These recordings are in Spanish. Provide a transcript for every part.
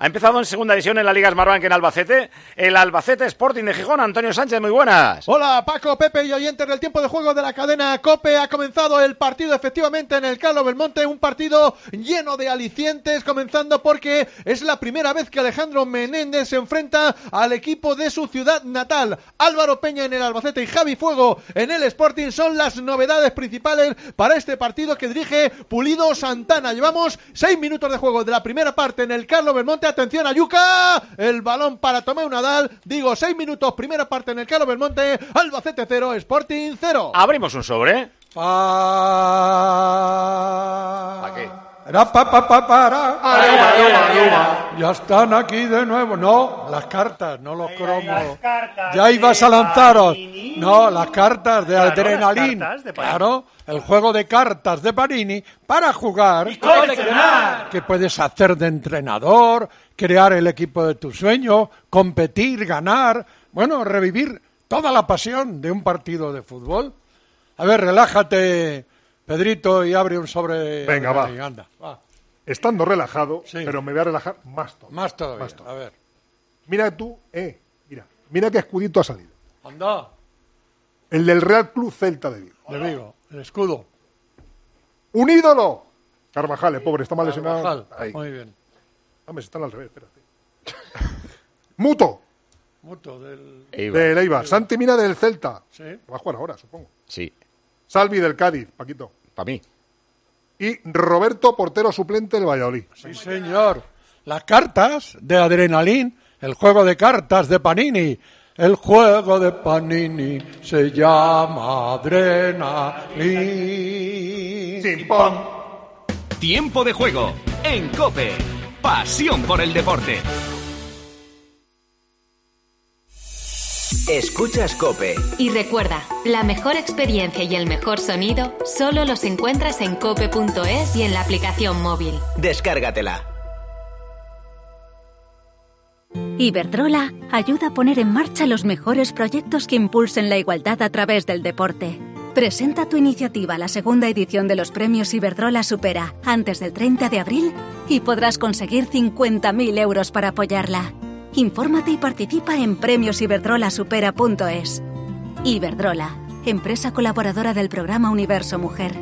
Ha empezado en segunda división en la Liga Smartbank en Albacete, el Albacete Sporting de Gijón. Antonio Sánchez, muy buenas. Hola Paco, Pepe y oyentes del tiempo de juego de la cadena COPE. Ha comenzado el partido efectivamente en el Carlos Belmonte, un partido lleno de alicientes, comenzando porque es la primera vez que Alejandro Menéndez se enfrenta al equipo de su ciudad natal. Álvaro Peña en el Albacete y Javi Fuego en el Sporting son las novedades principales para este partido que dirige Pulido Santana. Llevamos 6 minutos de juego de la primera parte en el Carlos Belmonte. Atención a Yuca, el balón para Tomeu Nadal. Digo, 6 minutos, primera parte en el Carlos Belmonte. Albacete 0, Sporting 0. Abrimos un sobre. ¿Para qué? Ya están aquí de nuevo. No, las cartas, no los cromos. Ya ibas a lanzaros. No, las cartas de adrenalina. Claro, el juego de cartas de Panini para jugar. Y coleccionar. Que puedes hacer de entrenador, crear el equipo de tu sueño, competir, ganar. Bueno, revivir toda la pasión de un partido de fútbol. A ver, relájate, Pedrito, y abre un sobre. Venga, va. Anda, va. Estando relajado, Sí. pero me voy a relajar más todavía. Más todavía. A ver. Mira tú, mira qué escudito ha salido. Anda, El del Real Club Celta de Vigo. de Vigo, el escudo. ¡Un ídolo! Carvajal, pobre, está mal lesionado. Carvajal. Ahí. Muy bien. Hombre, están al revés, espérate. Muto, Muto del... del Eibar. Santi Mina del Celta. Sí. Va a jugar ahora, supongo. Sí, Salvi del Cádiz, Paquito. para mí. Y Roberto, portero suplente del Valladolid. Sí, señor. Las cartas de Adrenalin, el juego de cartas de Panini. El juego de Panini se llama Adrenalin. ¡Chimpón! Tiempo de juego en COPE. Pasión por el deporte. Escuchas COPE. Y recuerda, la mejor experiencia y el mejor sonido solo los encuentras en cope.es y en la aplicación móvil. Descárgatela. Iberdrola ayuda a poner en marcha los mejores proyectos que impulsen la igualdad a través del deporte. Presenta tu iniciativa a la segunda edición de los premios Iberdrola Supera antes del 30 de abril y podrás conseguir 50.000 euros para apoyarla. Infórmate y participa en premiosiberdrolasupera.es. Iberdrola, empresa colaboradora del programa Universo Mujer.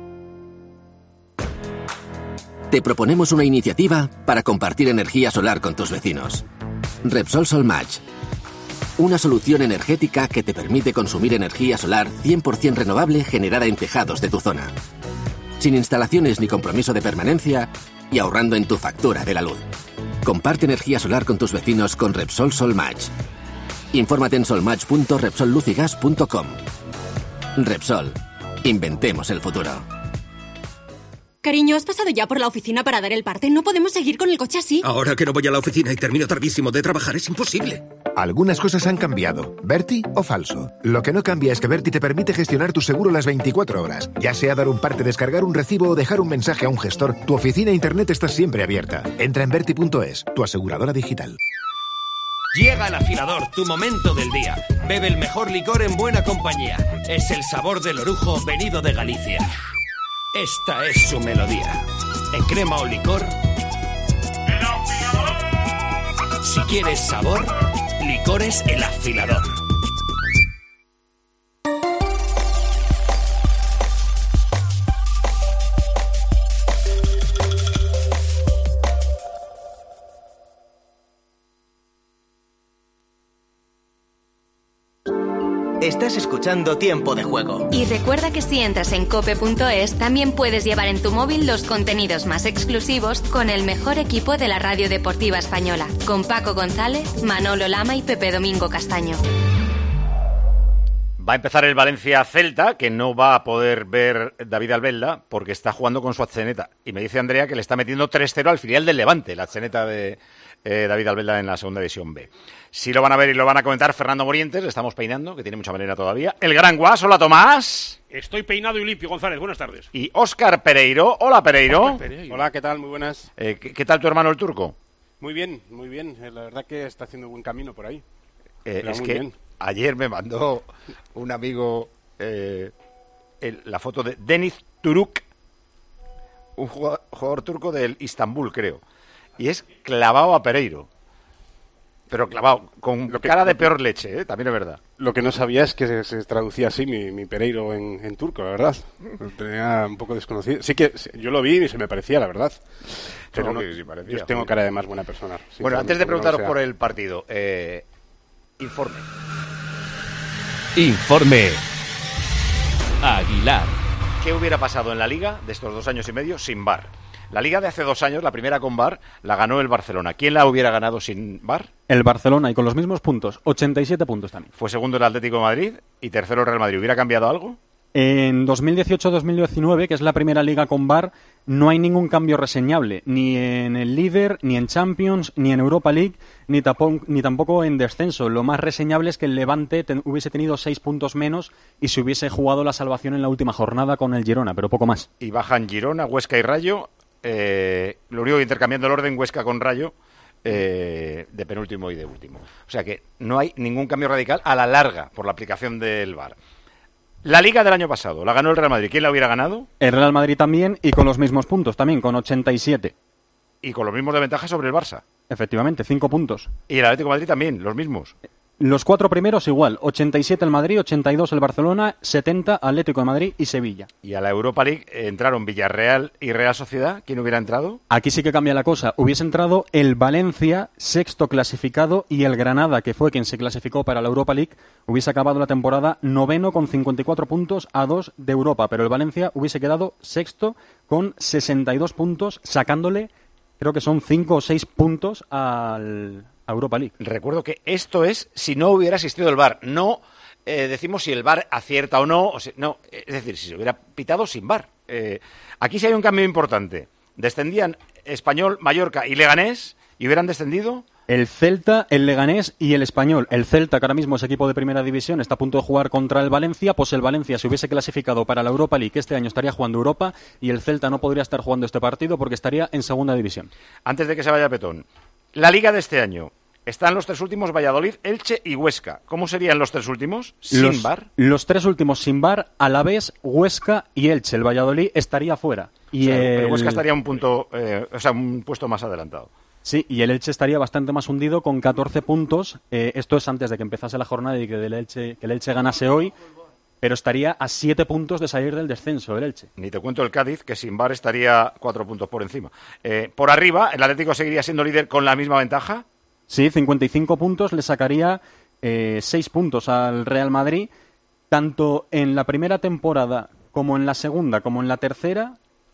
Te proponemos una iniciativa para compartir energía solar con tus vecinos. Repsol Solmatch. Una solución energética que te permite consumir energía solar 100% renovable generada en tejados de tu zona. Sin instalaciones ni compromiso de permanencia y ahorrando en tu factura de la luz. Comparte energía solar con tus vecinos con Repsol Solmatch. Infórmate en solmatch.repsolluz.com. Repsol. Inventemos el futuro. Cariño, ¿has pasado ya por la oficina para dar el parte? No podemos seguir con el coche así. Ahora que no voy a la oficina y termino tardísimo de trabajar, es imposible. Algunas cosas han cambiado. ¿Berti o falso? Lo que no cambia es que Berti te permite gestionar tu seguro las 24 horas. Ya sea dar un parte, descargar un recibo o dejar un mensaje a un gestor, tu oficina e internet está siempre abierta. Entra en berti.es, tu aseguradora digital. Llega el afilador, tu momento del día. Bebe el mejor licor en buena compañía. Es el sabor del orujo venido de Galicia. Esta es su melodía. En crema o licor. ¡El afilador! Si quieres sabor, licores El Afilador. Estás escuchando Tiempo de Juego. Y recuerda que si entras en cope.es también puedes llevar en tu móvil los contenidos más exclusivos con el mejor equipo de la radio deportiva española, con Paco González, Manolo Lama y Pepe Domingo Castaño. Va a empezar el Valencia-Celta, que no va a poder ver David Albelda porque está jugando con su Atzeneta. Y me dice Andrea que le está metiendo 3-0 al filial del Levante, la Atzeneta de David Albelda en la segunda división B. Sí lo van a ver y lo van a comentar Fernando Morientes, le estamos peinando, que tiene mucha manera todavía. El Gran Guas, hola Tomás. Estoy peinado y limpio, González, buenas tardes. Y Óscar Pereiro, hola Pereiro. Óscar Pereiro. Hola, ¿qué tal? Muy buenas. ¿Qué tal tu hermano el turco? Muy bien, muy bien. La verdad que está haciendo buen camino por ahí. Es que bien. Ayer me mandó un amigo la foto de Deniz Turuk, un jugador turco del Istanbul, creo. y es clavado a Pereiro. Pero clavado, con cara de peor leche, también es verdad. Lo que no sabía es que se traducía así mi Pereiro en turco, la verdad. Lo tenía un poco desconocido. Sí que yo lo vi y se me parecía, la verdad. Pero no, sí parecía, yo tengo cara de más buena persona. Bueno, antes de preguntaros por el partido, informe. Informe Aguilar. ¿Qué hubiera pasado en la Liga de estos 2 años y medio sin VAR? La Liga de hace 2 años, la primera con VAR, la ganó el Barcelona. ¿Quién la hubiera ganado sin VAR? El Barcelona, y con los mismos puntos, 87 puntos también. Fue segundo el Atlético de Madrid y tercero el Real Madrid. ¿Hubiera cambiado algo? En 2018-2019, que es la primera liga con VAR, no hay ningún cambio reseñable, ni en el líder, ni en Champions, ni en Europa League, ni tampoco en descenso. Lo más reseñable es que el Levante hubiese tenido 6 puntos menos y se hubiese jugado la salvación en la última jornada con el Girona, pero poco más. Y bajan Girona, Huesca y Rayo. Lo único, intercambiando el orden, Huesca con Rayo, de penúltimo y de último. O sea que no hay ningún cambio radical a la larga por la aplicación del VAR. La Liga del año pasado la ganó el Real Madrid. ¿Quién la hubiera ganado? El Real Madrid también, y con los mismos puntos también, con 87. Y con los mismos de ventaja sobre el Barça. Efectivamente, 5 puntos. Y el Atlético de Madrid también, los mismos. Los 4 primeros igual, 87 el Madrid, 82 el Barcelona, 70 Atlético de Madrid y Sevilla. Y a la Europa League entraron Villarreal y Real Sociedad. ¿Quién hubiera entrado? Aquí sí que cambia la cosa. Hubiese entrado el Valencia, sexto clasificado, y el Granada, que fue quien se clasificó para la Europa League, hubiese acabado la temporada noveno con 54 puntos a 2 de Europa. Pero el Valencia hubiese quedado sexto con 62 puntos, sacándole, creo que son 5 o 6 puntos al Europa League. Recuerdo que esto es si no hubiera existido el VAR. No decimos si el VAR acierta o no. No, es decir, si se hubiera pitado sin VAR. Aquí sí hay un cambio importante. Descendían Español, Mallorca y Leganés y hubieran descendido el Celta, el Leganés y el Español. El Celta, que ahora mismo es equipo de primera división, está a punto de jugar contra el Valencia. Pues el Valencia se hubiese clasificado para la Europa League, que este año estaría jugando Europa, y el Celta no podría estar jugando este partido porque estaría en segunda división. Antes de que se vaya Petón, la Liga de este año. Están los 3 últimos, Valladolid, Elche y Huesca. ¿Cómo serían los 3 últimos sin VAR? Los 3 últimos sin VAR, Alavés, Huesca y Elche. El Valladolid estaría fuera. Y pero Huesca estaría un puesto más adelantado. Sí, y el Elche estaría bastante más hundido con 14 puntos. Esto es antes de que empezase la jornada y que el Elche ganase hoy. Pero estaría a 7 puntos de salir del descenso el Elche. Ni te cuento el Cádiz, que sin VAR estaría 4 puntos por encima. Por arriba, ¿el Atlético seguiría siendo líder con la misma ventaja? Sí, 55 puntos, le sacaría 6 puntos al Real Madrid. Tanto en la primera temporada como en la segunda, como en la tercera,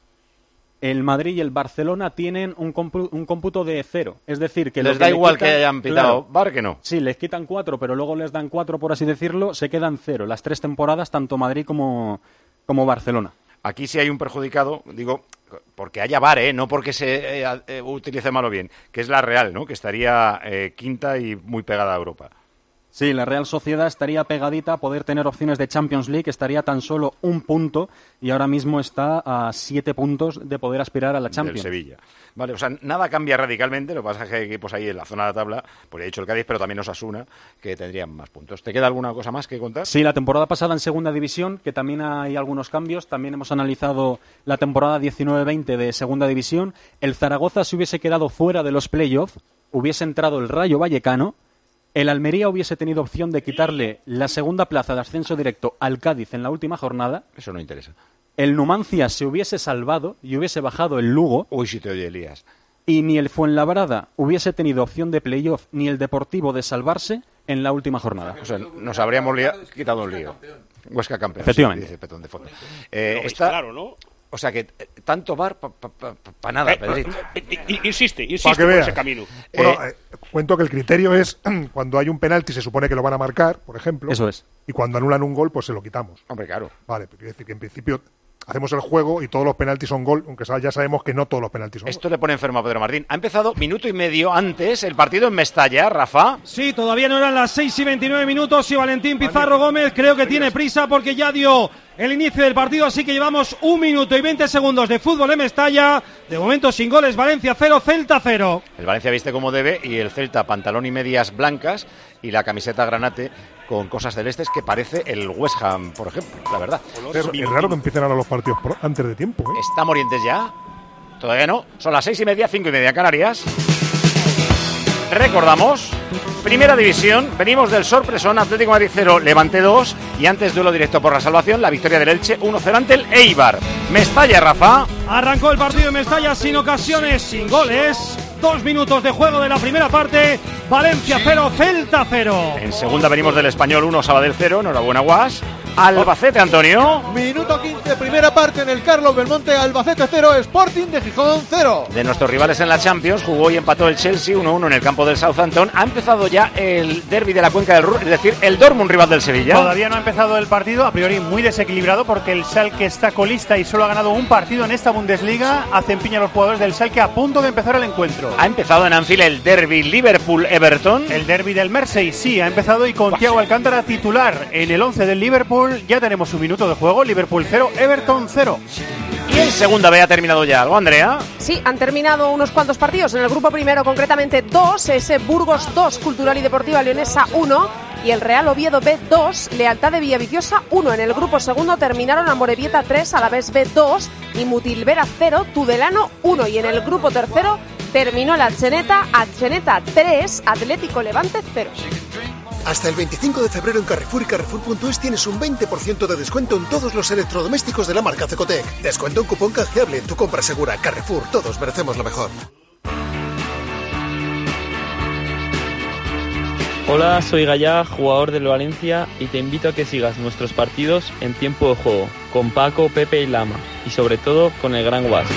el Madrid y el Barcelona tienen un cómputo de 0. Es decir, que les da igual que hayan pitado VAR que no. Sí, les quitan 4, pero luego les dan 4, por así decirlo, se quedan 0. Las 3 temporadas, tanto Madrid como Barcelona. Aquí sí hay un perjudicado, digo, porque haya VAR, no porque se utilice mal o bien, que es la Real, ¿no? Que estaría quinta y muy pegada a Europa. Sí, la Real Sociedad estaría pegadita a poder tener opciones de Champions League, estaría tan solo 1 punto y ahora mismo está a 7 puntos de poder aspirar a la Champions. Del Sevilla. Vale, o sea, nada cambia radicalmente, lo que pasa es que hay equipos ahí en la zona de la tabla, pues he dicho el Cádiz, pero también Osasuna, que tendrían más puntos. ¿Te queda alguna cosa más que contar? Sí, la temporada pasada en segunda división, que también hay algunos cambios, también hemos analizado la temporada 19-20 de segunda división. El Zaragoza se hubiese quedado fuera de los playoffs, hubiese entrado el Rayo Vallecano. El Almería hubiese tenido opción de quitarle la segunda plaza de ascenso directo al Cádiz en la última jornada. Eso no interesa. El Numancia se hubiese salvado y hubiese bajado el Lugo. Uy, si te oye, Elías. Y ni el Fuenlabrada hubiese tenido opción de playoff, ni el Deportivo de salvarse en la última jornada. O sea, nos habríamos quitado un lío. Huesca campeón. Efectivamente. Dice Petón de fondo. Está claro, ¿no? O sea que tanto VAR para nada, Pedrito. Insiste por ese camino. Bueno, cuento que el criterio es cuando hay un penalti se supone que lo van a marcar, por ejemplo. Eso es. Y cuando anulan un gol, pues se lo quitamos. Hombre, claro. Vale, pero quiere decir que en principio hacemos el juego y todos los penaltis son gol, aunque ya sabemos que no todos los penaltis son Esto gol. Le pone enfermo a Pedro Martín. Ha empezado minuto y medio antes el partido en Mestalla, Rafa. Sí, todavía no eran las 6:29 minutos y Valentín Pizarro Gómez creo que tiene prisa porque ya dio el inicio del partido, así que llevamos 1 minuto y 20 segundos de fútbol en Mestalla. De momento sin goles, Valencia 0, Celta 0. El Valencia viste como debe y el Celta pantalón y medias blancas y la camiseta granate con cosas celestes que parece el West Ham, por ejemplo, la verdad. Es raro que empiecen ahora los partidos antes de tiempo. ¿Está Morientes ya? todavía no. Son las 6:30, 5:30 en Canarias. Recordamos, Primera División, venimos del sorpresón, Atlético Madrid 0, Levante 2, y antes duelo directo por la salvación, la victoria del Elche 1-0 ante el Eibar. Mestalla, Rafa. Arrancó el partido de Mestalla sin ocasiones, sin goles. 2 minutos de juego de la primera parte. Valencia 0, Celta 0. En segunda venimos del Español 1, Sabadell 0. Enhorabuena, Guas. Albacete, Antonio. Minuto 15, primera parte en el Carlos Belmonte. Albacete 0, Sporting de Gijón 0. De nuestros rivales en la Champions, jugó y empató el Chelsea 1-1 en el campo del Southampton. Ha empezado ya el derbi de la Cuenca del Ruhr, es decir, el Dortmund, rival del Sevilla. Todavía no ha empezado el partido, a priori muy desequilibrado, porque el Schalke está colista y solo ha ganado un partido en esta Bundesliga. Hacen piña los jugadores del Schalke a punto de empezar el encuentro. Ha empezado en Anfield el derbi Liverpool-Everton. El derbi del Mersey, sí, ha empezado, y con Thiago Alcántara titular en el 11 del Liverpool. Ya tenemos un minuto de juego, Liverpool 0, Everton 0. Y en segunda B ha terminado ya algo, Andrea. Sí, han terminado unos cuantos partidos. En el grupo primero, concretamente 2, ese Burgos 2, Cultural y Deportiva Leonesa 1, y el Real Oviedo B 2, Lealtad de Villaviciosa 1. En el grupo segundo terminaron Amorebieta 3, Alavés B 2 y Mutilvera 0, Tudelano 1. Y en el grupo tercero terminó la Atzeneta 3, Atlético Levante 0. Hasta el 25 de febrero en Carrefour y Carrefour.es tienes un 20% de descuento en todos los electrodomésticos de la marca Cecotec. Descuento en cupón canjeable, tu compra segura. Carrefour, todos merecemos lo mejor. Hola, soy Gallá, jugador del Valencia, y te invito a que sigas nuestros partidos en tiempo de juego, con Paco, Pepe y Lama, y sobre todo con el gran Guas.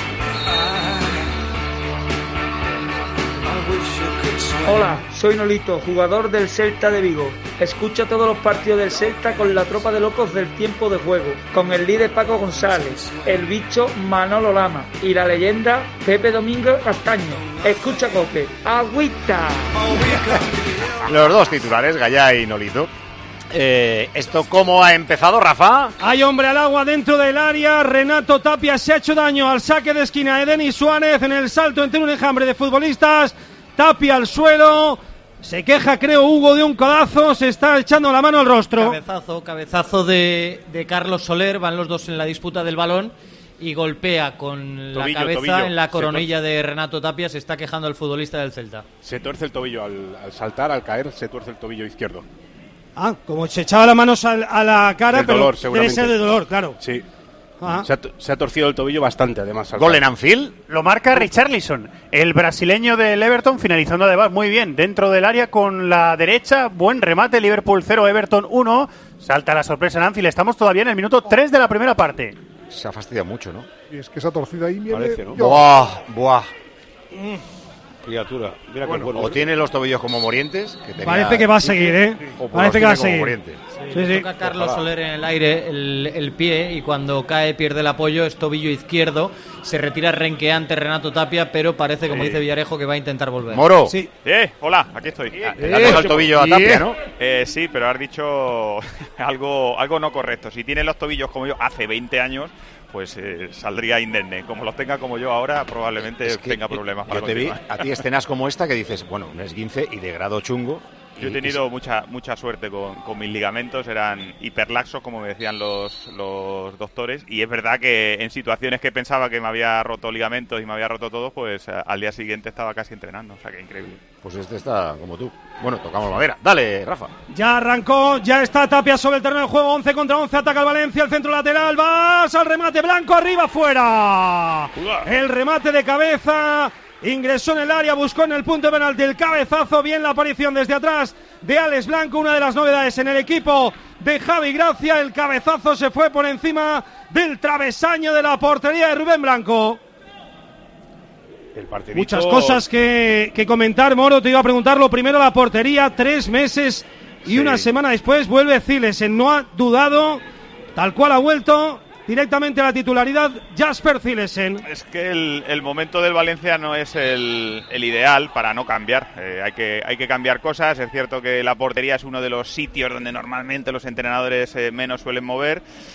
Hola, soy Nolito, jugador del Celta de Vigo. Escucha todos los partidos del Celta con la tropa de locos del tiempo de juego, con el líder Paco González, el bicho Manolo Lama y la leyenda Pepe Domingo Castaño. Escucha Cope, agüita. Los dos titulares, Gallá y Nolito. ¿Esto cómo ha empezado, Rafa? Hay hombre al agua dentro del área. Renato Tapia se ha hecho daño al saque de esquina de Denis Suárez en el salto entre un enjambre de futbolistas. Tapia al suelo, se queja, creo, Hugo, de un codazo, se está echando la mano al rostro. Cabezazo de Carlos Soler, van los dos en la disputa del balón y golpea con la cabeza en la coronilla de Renato Tapia. Se está quejando el futbolista del Celta. Se tuerce el tobillo al saltar, al caer, se tuerce el tobillo izquierdo. Ah, como se echaba las manos a la cara, del pero dolor, debe ser de dolor, claro. Sí. Se ha torcido el tobillo bastante, además. ¿Gol en Anfield? Lo marca Richarlison, el brasileño del Everton, finalizando además muy bien dentro del área con la derecha. Buen remate, Liverpool 0, Everton 1. Salta la sorpresa en Anfield. Estamos todavía en el minuto 3 de la primera parte. Se ha fastidiado mucho, ¿no? Y es que esa torcida ahí parece, ¿no? Buah. Criatura. Mira bueno, o tiene los tobillos como Morientes. Que parece que va a seguir, ¿eh? Parece que va a seguir. Sí. Toca Carlos Soler en el aire el pie, y cuando cae pierde el apoyo, es tobillo izquierdo. Se retira renqueante Renato Tapia, pero parece, como dice Villarejo, que va a intentar volver. Moro. Sí. Hola, aquí estoy. Le has dejado el tobillo a Tapia, ¿no? Sí, pero has dicho algo no correcto. Si tiene los tobillos como yo hace 20 años, pues saldría indemne. Como los tenga como yo ahora, probablemente tenga problemas para continuar. Yo te vi a ti escenas como esta que dices, bueno, un esguince y de grado chungo. Yo he tenido mucha suerte con mis ligamentos, eran hiperlaxos, como me decían los doctores, y es verdad que en situaciones que pensaba que me había roto ligamentos y me había roto todo, pues al día siguiente estaba casi entrenando, o sea que increíble. Pues este está como tú. Bueno, tocamos madera. Dale, Rafa. Ya arrancó, ya está Tapia sobre el terreno de juego, 11 contra 11, ataca el Valencia, el centro lateral, vas al remate, Blanco arriba, fuera. El remate de cabeza. Ingresó en el área, buscó en el punto penal del cabezazo. Bien la aparición desde atrás de Alex Blanco, una de las novedades en el equipo de Javi Gracia. El cabezazo se fue por encima del travesaño de la portería de Rubén Blanco. Muchas cosas que comentar, Moro. Te iba a preguntar lo primero, la portería. 3 meses y una semana después vuelve Zilesen. No ha dudado, tal cual ha vuelto directamente a la titularidad Jasper Zilesen. Es que el momento del Valencia no es el ideal para no cambiar. Hay que cambiar cosas. Es cierto que la portería es uno de los sitios donde normalmente los entrenadores menos suelen mover,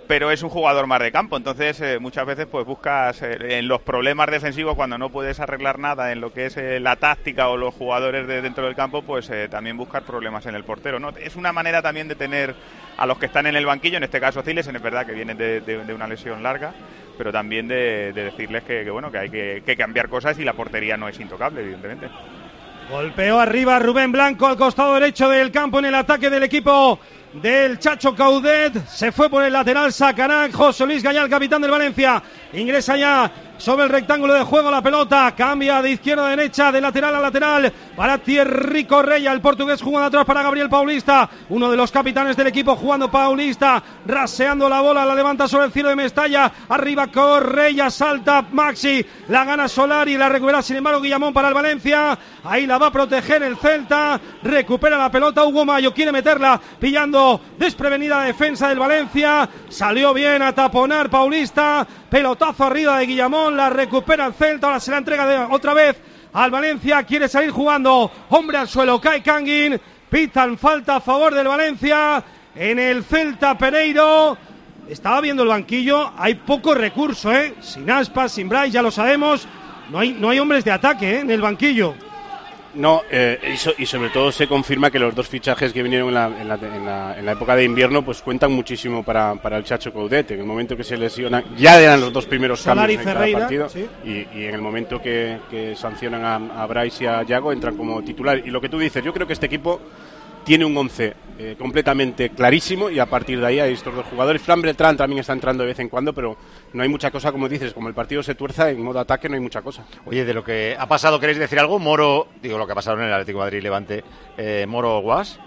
pero es un jugador más de campo, entonces muchas veces pues buscas en los problemas defensivos, cuando no puedes arreglar nada en lo que es la táctica o los jugadores de dentro del campo, pues también buscar problemas en el portero, ¿no? Es una manera también de tener a los que están en el banquillo, en este caso Zilesen, es verdad que vienen de una lesión larga, pero también de decirles que bueno, que hay que cambiar cosas y la portería no es intocable, evidentemente. Golpeó arriba Rubén Blanco al costado derecho del campo en el ataque del equipo del Chacho Coudet. Se fue por el lateral, sacará José Luis Gallá, el capitán del Valencia. Ingresa ya sobre el rectángulo de juego la pelota, cambia de izquierda a derecha, de lateral a lateral para Thierry Correia, el portugués jugando atrás para Gabriel Paulista, uno de los capitanes del equipo jugando Paulista, raseando la bola, la levanta sobre el cielo de Mestalla, arriba Correia, salta Maxi, la gana Solari, la recupera sin embargo Guillamón para el Valencia, ahí la va a proteger el Celta, recupera la pelota Hugo Mayo, quiere meterla, pillando desprevenida la defensa del Valencia, salió bien a taponar Paulista, pelotazo arriba de Guillamón, la recupera el Celta, ahora se la entrega otra vez al Valencia, quiere salir jugando, hombre al suelo, cae Canguin, pitan falta a favor del Valencia, en el Celta Pereiro, estaba viendo el banquillo, hay poco recurso, sin Aspas, sin Bryce, ya lo sabemos, no hay hombres de ataque en el banquillo. No, y sobre todo se confirma que los dos fichajes que vinieron en la época de invierno pues cuentan muchísimo para el Chacho Coudet. En el momento que se lesionan, ya eran los dos primeros cambios en cada partido, ¿sí? y en el momento que sancionan a Bryce y a Yago entran como titular. Y lo que tú dices, yo creo que este equipo tiene un 11 completamente clarísimo y a partir de ahí hay estos dos jugadores. Fran Beltrán también está entrando de vez en cuando, pero no hay mucha cosa, como dices, como el partido se tuerza en modo ataque no hay mucha cosa. Oye, de lo que ha pasado, ¿queréis decir algo? Moro, digo lo que ha pasado en el Atlético de Madrid Levante, Moro Guas.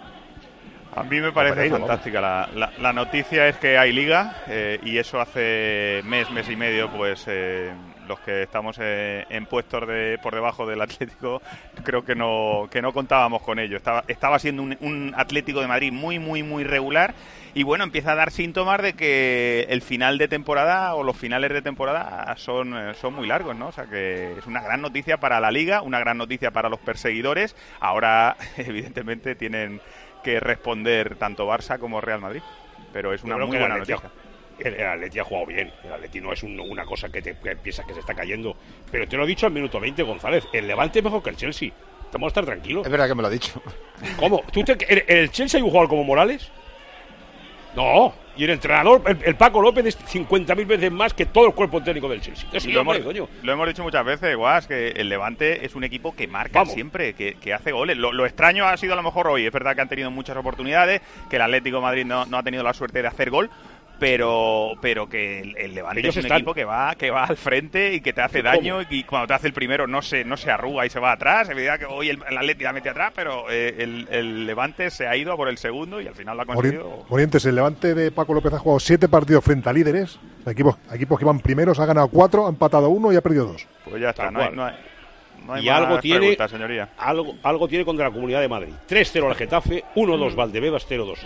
A mí me parece fantástica la noticia, es que hay liga y eso hace mes y medio, pues los que estamos en puestos por debajo del Atlético creo que no contábamos con ello. Estaba siendo un Atlético de Madrid muy regular y bueno, empieza a dar síntomas de que el final de temporada o los finales de temporada son muy largos, ¿no? O sea que es una gran noticia para la liga, una gran noticia para los perseguidores. Ahora evidentemente tienen que responder tanto Barça como Real Madrid, pero es una muy buena noticia. El Atleti ha jugado bien, el Atleti no es una cosa que piensas que se está cayendo, pero te lo he dicho al minuto 20, González, el Levante es mejor que el Chelsea, vamos a estar tranquilos. Es verdad que me lo ha dicho. ¿Cómo? ¿En el Chelsea hay un jugador como Morales? No, y el entrenador, el Paco López, es 50.000 veces más que todo el cuerpo técnico del Chelsea. Lo hemos dicho muchas veces, Guas, que el Levante es un equipo que marca siempre, que hace goles. Lo extraño ha sido a lo mejor hoy, es verdad que han tenido muchas oportunidades, que el Atlético de Madrid no ha tenido la suerte de hacer gol, pero que el Levante es un equipo que va al frente y que te hace daño y cuando te hace el primero no se arruga y se va atrás. Es verdad que hoy el Atleti la mete atrás, pero el Levante se ha ido a por el segundo y al final lo ha conseguido. Orientes, el Levante de Paco López ha jugado 7 partidos frente a líderes, equipos que van primeros, ha ganado 4, ha empatado 1 y ha perdido 2. Pues ya está, no hay y algo tiene, preguntas, señoría. Algo tiene contra la Comunidad de Madrid. 3-0 al Getafe, 1-2 Valdebebas, 0-2 hoy.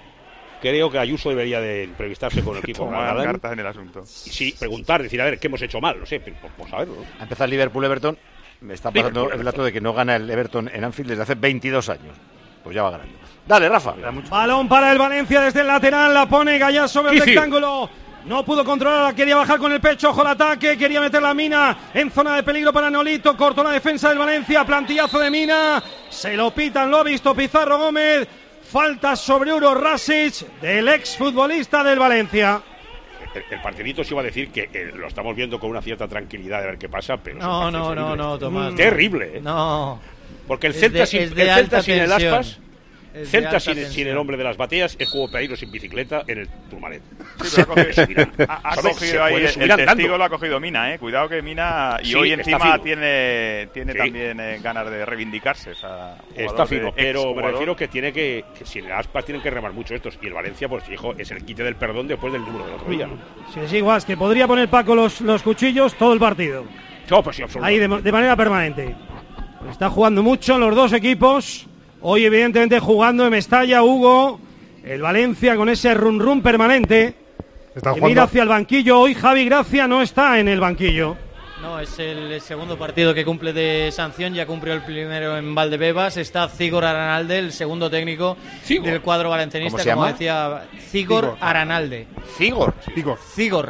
Creo que Ayuso debería de entrevistarse con el equipo. Tomar cartas en el asunto. Sí, preguntar, decir, a ver, ¿qué hemos hecho mal? No sé, por saberlo, ¿no? Ha empezado el Liverpool-Everton. Me está pasando el dato de que no gana el Everton en Anfield desde hace 22 años. Pues ya va ganando. Dale, Rafa. Balón para el Valencia desde el lateral. La pone Gallá sobre el rectángulo. No pudo controlarla, quería bajar con el pecho, ojo al ataque, quería meter la Mina en zona de peligro para Nolito, cortó la defensa del Valencia, plantillazo de Mina, se lo pitan, lo ha visto Pizarro Gómez. Falta sobre Uro Rasic, del exfutbolista del Valencia. El partidito se iba a decir que lo estamos viendo con una cierta tranquilidad de ver qué pasa, pero no, Tomás. Terrible, No. Porque el Celta sin el Aspas, Celta sin el hombre de las bateas, es como Pereiro sin bicicleta en el Turmalet. Sí, ha cogido ahí el testigo, lo ha cogido Mina, cuidado que Mina y hoy encima tiene también ganas de reivindicarse. Está fino, pero me refiero que si el Aspas tienen que remar mucho estos, y el Valencia, pues hijo, es el quite del perdón después del número del otro día, ¿no? Sí, igual, que podría poner Paco los cuchillos todo el partido. No, pues sí, absolutamente. Ahí de manera permanente. Está jugando mucho los dos equipos. Hoy, evidentemente, jugando en Mestalla, Hugo, el Valencia con ese run permanente. Mira hacia el banquillo. Hoy Javi Gracia no está en el banquillo. No, es el segundo partido que cumple de sanción, ya cumplió el primero en Valdebebas, está Cigor Aranalde, el segundo técnico del cuadro valencianista, como decía, Cigor Aranalde. ¿Cigor? Cigor.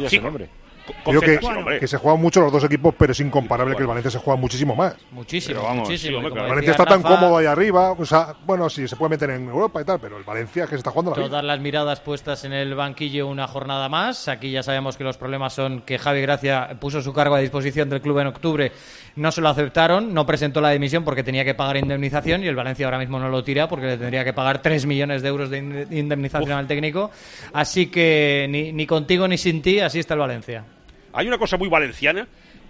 Creo que se juegan mucho los dos equipos, pero es incomparable que el Valencia se juega muchísimo más. Muchísimo. El Valencia está tan cómodo ahí arriba, o sea, bueno, sí, se puede meter en Europa y tal, pero el Valencia que se está jugando la vida. Todas las miradas puestas en el banquillo una jornada más. Aquí ya sabemos que los problemas son que Javi Gracia puso su cargo a disposición del club en octubre, no se lo aceptaron, no presentó la dimisión porque tenía que pagar indemnización y el Valencia ahora mismo no lo tira porque le tendría que pagar 3 millones de euros de indemnización al técnico. Así que ni contigo ni sin ti, así está el Valencia. Hay una cosa muy valenciana,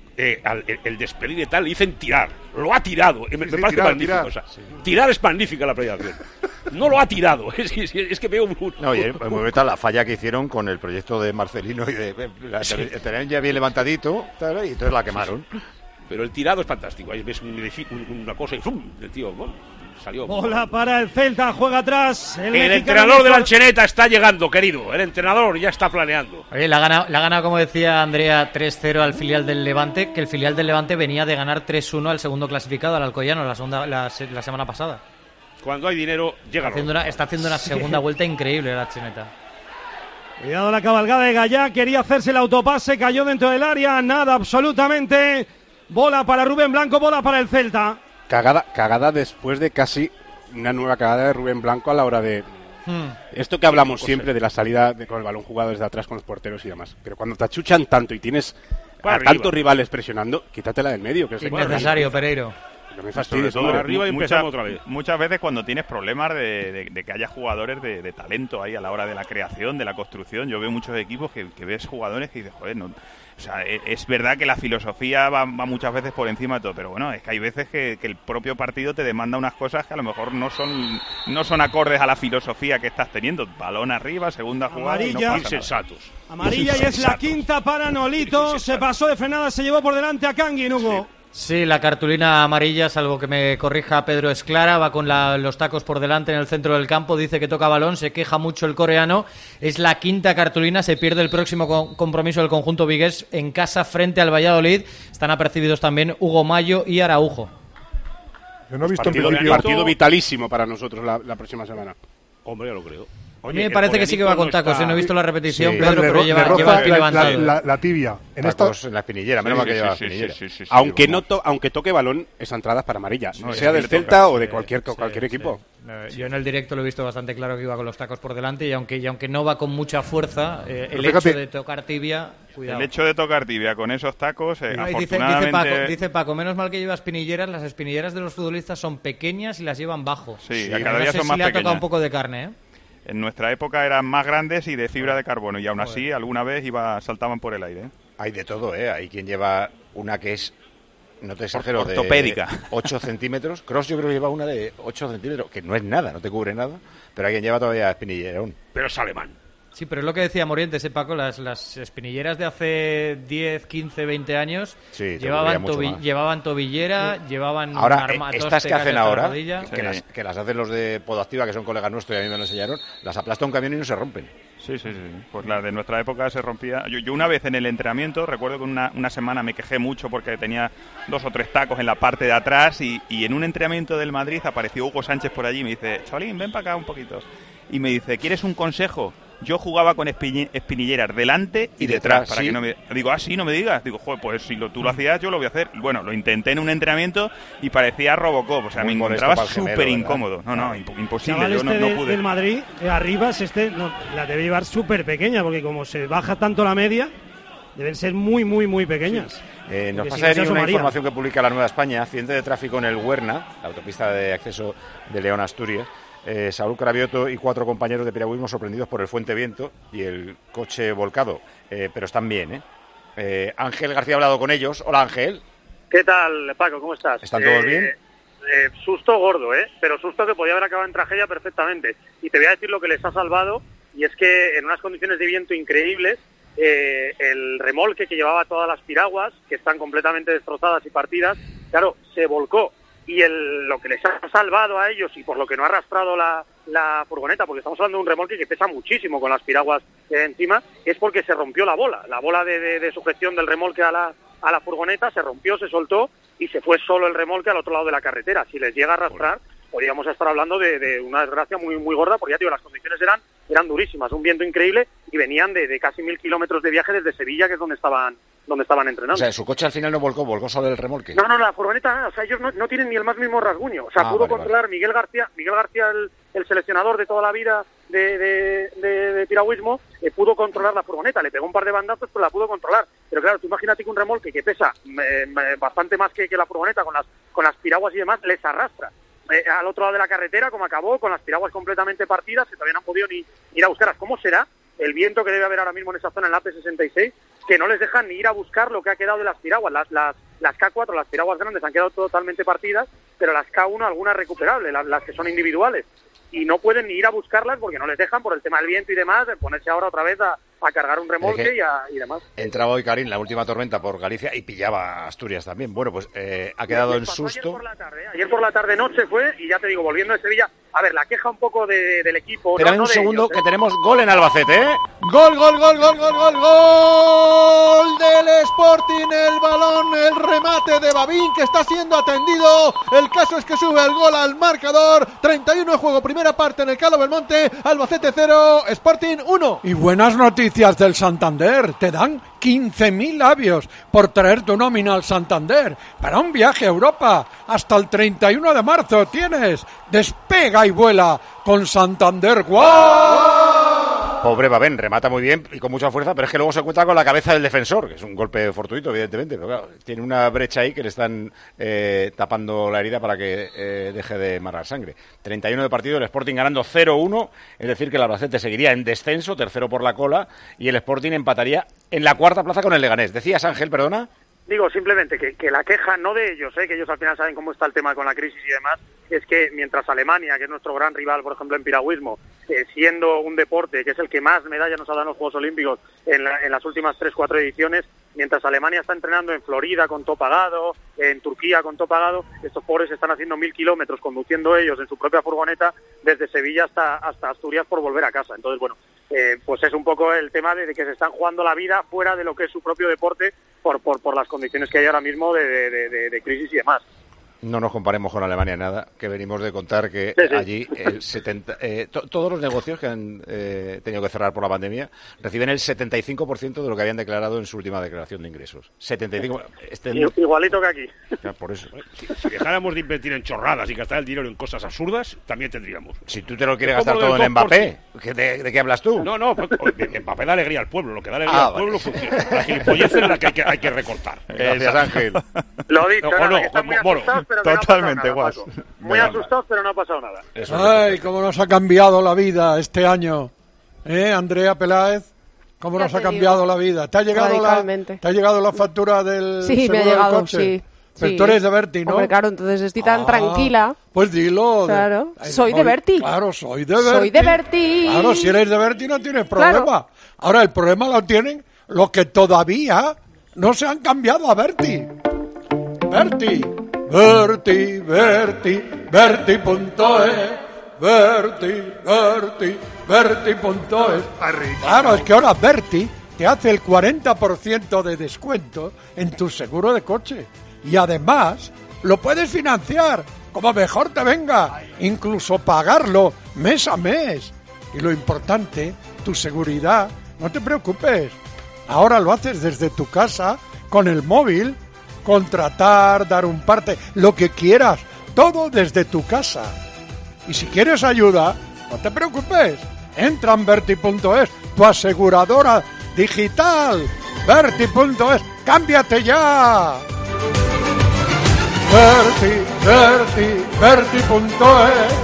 el despedir y tal, le dicen tirar. Lo ha tirado. Me parece magnífico. O sea, tirar es magnífica la predicación. No lo ha tirado. Es que veo un... No, oye, muy bonita la falla que hicieron con el proyecto de Marcelino y de... Tenían ya bien levantadito y entonces la quemaron. Pero el tirado es fantástico. Ahí ves una cosa y ¡fum! El tío salió. Bola para el Celta, juega atrás. El entrenador de la Alcheneta está llegando, querido. El entrenador ya está planeando. Oye, la ha ganado, como decía Andrea, 3-0 al filial del Levante, que el filial del Levante venía de ganar 3-1 al segundo clasificado, al Alcoyano, la semana pasada. Cuando hay dinero, llega. Está haciendo una segunda vuelta increíble la Alcheneta. Cuidado la cabalgada de Gallá, quería hacerse el autopase, cayó dentro del área, nada absolutamente. Bola para Rubén Blanco, bola para el Celta. Cagada después de casi una nueva cagada de Rubén Blanco a la hora de... Esto que hablamos siempre de la salida con el balón jugado desde atrás con los porteros y demás. Pero cuando te achuchan tanto y tienes a tantos rivales presionando, quítatela del medio. Que es innecesario, Pereiro. No me fastidies, sobre arriba y empezamos otra vez. Muchas veces cuando tienes problemas de que haya jugadores de talento ahí a la hora de la creación, de la construcción, yo veo muchos equipos que ves jugadores que dices, joder, no... O sea, es verdad que la filosofía va muchas veces por encima de todo, pero bueno, es que hay veces que el propio partido te demanda unas cosas que a lo mejor no son acordes a la filosofía que estás teniendo. Balón arriba, segunda jugada y no pasa insensatos. Amarilla y es la quinta para Nolito, se pasó de frenada, se llevó por delante a Kangin, Hugo. Sí, la cartulina amarilla, salvo que me corrija Pedro, es clara, va con los tacos por delante en el centro del campo, dice que toca balón, se queja mucho el coreano, es la quinta cartulina, se pierde el próximo compromiso del conjunto vigués en casa frente al Valladolid, están apercibidos también Hugo Mayo y Araujo. Yo no he visto partido vitalísimo para nosotros la próxima semana. Hombre, ya lo creo. Oye, a mí me parece que sí que va con tacos, no he visto la repetición, Pedro, pero lleva el pie levantado. La tibia. En la espinillera, menos mal que lleva la espinillera. Aunque toque balón, esa entrada es para amarilla, sea del Celta o de cualquier equipo. Yo en el directo lo he visto bastante claro que iba con los tacos por delante y aunque no va con mucha fuerza, el hecho de tocar tibia, cuidado. El hecho de tocar tibia con esos tacos, afortunadamente... Dice Paco, menos mal que lleva espinilleras, las espinilleras de los futbolistas son pequeñas y las llevan bajo. Sí, cada día son más pequeñas. Le ha tocado un poco de carne, ¿eh? En nuestra época eran más grandes y de fibra de carbono y aún así alguna vez saltaban por el aire. Hay de todo, ¿eh? Hay quien lleva una que es, no te exagero, ortopédica. De 8 centímetros. Cross yo creo que lleva una de 8 centímetros, que no es nada, no te cubre nada, pero hay quien lleva todavía espinillerón. Pero es alemán. Sí, pero es lo que decía Morientes, Paco, las espinilleras de hace 10, 15, 20 años llevaban tobillera, llevaban ahora, estas que hacen ahora, que las hacen los de Podoactiva, que son colegas nuestros y a mí me lo enseñaron, las aplasta un camión y no se rompen. Sí. Pues las de nuestra época se rompía. Yo una vez en el entrenamiento, recuerdo que una semana me quejé mucho porque tenía 2 o 3 tacos en la parte de atrás y en un entrenamiento del Madrid apareció Hugo Sánchez por allí y me dice, Cholín, ven para acá un poquito. Y me dice, ¿quieres un consejo? Yo jugaba con espinilleras delante y detrás. Para que no me... Digo, sí, no me digas. Digo, joder, pues si tú lo hacías, yo lo voy a hacer. Bueno, lo intenté en un entrenamiento y parecía Robocop. O sea, me encontraba súper incómodo. No, imposible. Yo no pude. Del Madrid, Arribas, la debe llevar súper pequeña, porque como se baja tanto la media, deben ser muy, muy, muy pequeñas. Nos pasa una información que publica La Nueva España. Accidente de tráfico en el Huerna, la autopista de acceso de León a Asturias. Saúl Cravioto y 4 compañeros de piragüismo sorprendidos por el fuerte viento y el coche volcado, pero están bien, Ángel García ha hablado con ellos. Hola, Ángel. ¿Qué tal, Paco? ¿Cómo estás? ¿Están todos bien? Susto gordo, pero susto que podía haber acabado en tragedia perfectamente. Y te voy a decir lo que les ha salvado, y es que en unas condiciones de viento increíbles, el remolque que llevaba todas las piraguas, que están completamente destrozadas y partidas, claro, se volcó. Y lo que les ha salvado a ellos y por lo que no ha arrastrado la furgoneta, porque estamos hablando de un remolque que pesa muchísimo con las piraguas encima, es porque se rompió la bola de sujeción del remolque a a la furgoneta, se rompió, se soltó y se fue solo el remolque al otro lado de la carretera. Si les llega a arrastrar, podríamos estar hablando de una desgracia muy muy gorda, porque ya digo, las condiciones eran durísimas, un viento increíble y venían de casi 1.000 kilómetros de viaje desde Sevilla, que es donde estaban entrenando. O sea, su coche al final no volcó solo el remolque. No, la furgoneta, o sea, ellos no tienen ni el más mínimo rasguño. O sea, pudo controlar Miguel García, el seleccionador de toda la vida de piragüismo, pudo controlar la furgoneta, le pegó un par de bandazos, pero la pudo controlar. Pero claro, tú imagínate que un remolque que pesa bastante más que la furgoneta, con las piraguas y demás, les arrastra. Al otro lado de la carretera, como acabó, con las piraguas completamente partidas, que todavía no han podido ni ir a buscarlas. ¿Cómo será el viento que debe haber ahora mismo en esa zona, en la AP66, que no les dejan ni ir a buscar lo que ha quedado de las piraguas? Las K4, las piraguas grandes, han quedado totalmente partidas, pero las K1 algunas recuperables, las que son individuales. Y no pueden ni ir a buscarlas porque no les dejan por el tema del viento y demás, de ponerse ahora otra vez a cargar un remolque y demás. Entraba hoy Karim, la última tormenta por Galicia, y pillaba a Asturias también. Bueno, pues ha quedado en susto. Ayer por la tarde noche fue, y ya te digo, volviendo de Sevilla, a ver, la queja un poco del equipo. Espera un segundo, que tenemos gol en Albacete, ¿eh? Gol del Sporting, el balón, el remate de Babín, que está siendo atendido. El caso es que sube el gol al marcador. 31 de juego, primera parte en el Calo Belmonte. Albacete 0, Sporting 1. Y buenas noticias del Santander. Te dan 15.000 avios por traer tu nómina al Santander para un viaje a Europa. Hasta el 31 de marzo tienes. Despega y vuela con Santander. ¡Guau! Pobre Babén, remata muy bien y con mucha fuerza, pero es que luego se encuentra con la cabeza del defensor, que es un golpe fortuito, evidentemente, pero claro, tiene una brecha ahí que le están tapando la herida para que deje de marrar sangre. 31 de partido, el Sporting ganando 0-1, es decir que el Albacete seguiría en descenso, tercero por la cola, y el Sporting empataría en la cuarta plaza con el Leganés. ¿Decías, Ángel, perdona? Digo, simplemente que la queja, no de ellos, que ellos al final saben cómo está el tema con la crisis y demás, es que mientras Alemania, que es nuestro gran rival, por ejemplo, en piragüismo, siendo un deporte que es el que más medallas nos ha dado en los Juegos Olímpicos en las últimas 3-4 ediciones, mientras Alemania está entrenando en Florida con todo pagado, en Turquía con todo pagado, estos pobres están haciendo 1.000 kilómetros conduciendo ellos en su propia furgoneta desde Sevilla hasta Asturias por volver a casa. Entonces, bueno, pues es un poco el tema de que se están jugando la vida fuera de lo que es su propio deporte por las condiciones que hay ahora mismo de crisis y demás. No nos comparemos con Alemania nada, que venimos de contar que allí todos los negocios que han tenido que cerrar por la pandemia reciben el 75% de lo que habían declarado en su última declaración de ingresos. 75%. Igualito que aquí. Ya, por eso. Si dejáramos de invertir en chorradas y gastar el dinero en cosas absurdas, también tendríamos. Si tú te lo quieres gastar todo en Mbappé, ¿de qué hablas tú? No, pues, Mbappé da alegría al pueblo. Lo que da alegría al pueblo funciona. La gilipollez es la que hay que recortar. Gracias, Ángel. Lo dicho, totalmente, Guas. Muy asustados, pero no ha pasado nada. Ay, cómo nos ha cambiado la vida este año, Andrea Peláez. ¿Cómo nos ha cambiado la vida? ¿Te ha llegado la factura del sí, seguro me ha llegado, del coche? Sí. Pero sí. tú eres de Berti, ¿no? Hombre, claro, entonces estoy tan tranquila. Pues dilo. Claro, soy de Berti. Claro, soy de Berti. Soy de Berti. Claro, si eres de Berti no tienes problema. Claro. Ahora, el problema lo tienen los que todavía no se han cambiado a Berti. Berti. Berti, Berti, Berti.es, Berti, Berti.es. Claro, es que ahora Berti te hace el 40% de descuento en tu seguro de coche. Y además, lo puedes financiar como mejor te venga, incluso pagarlo mes a mes. Y lo importante, tu seguridad, no te preocupes. Ahora lo haces desde tu casa, con el móvil, contratar, dar un parte, lo que quieras, todo desde tu casa. Y si quieres ayuda, no te preocupes, entra en Berti.es, tu aseguradora digital. Berti.es, cámbiate ya. Berti.es.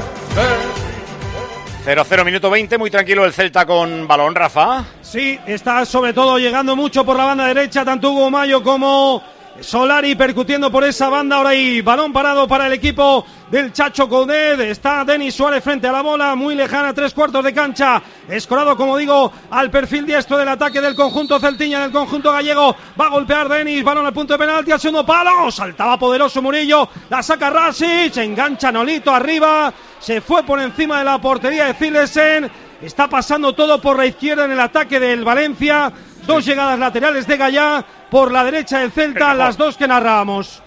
0-0, minuto 20, muy tranquilo el Celta con balón, Rafa. Sí, está sobre todo llegando mucho por la banda derecha, tanto Hugo Mayo como Solari percutiendo por esa banda. Ahora hay balón parado para el equipo del Chacho Coudet. Está Denis Suárez frente a la bola, muy lejana, 3/4 de cancha. Escorado, como digo, al perfil diestro del ataque del conjunto celtiña, del conjunto gallego. Va a golpear Denis, balón al punto de penalti, al segundo palo. Saltaba poderoso Murillo, la saca Rasic, engancha Nolito arriba. Se fue por encima de la portería de Zilesen. Está pasando todo por la izquierda en el ataque del Valencia. Dos llegadas laterales de Gallá por la derecha del Celta, las dos que narrábamos.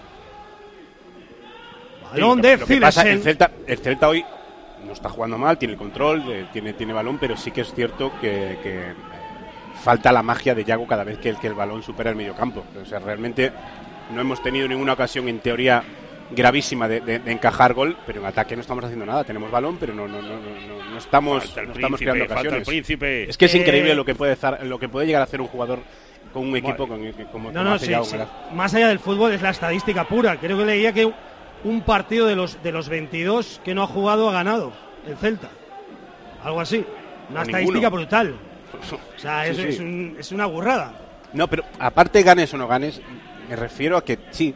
Balón de Cilesen. El Celta hoy no está jugando mal, tiene el control, tiene balón, pero sí que es cierto que falta la magia de Yago cada vez que el balón supera el mediocampo. O sea, realmente no hemos tenido ninguna ocasión, en teoría, gravísima de encajar gol, pero en ataque no estamos haciendo nada. Tenemos balón, pero no estamos creando ocasiones. Es que es increíble lo que puede llegar a hacer un jugador con un equipo como hace Yago. Sí. Más allá del fútbol es la estadística pura. Creo que leía que un partido de los 22 que no ha jugado ha ganado el Celta. Algo así. Una estadística brutal. O sea, es una burrada. No, pero aparte ganes o no ganes, me refiero a que sí,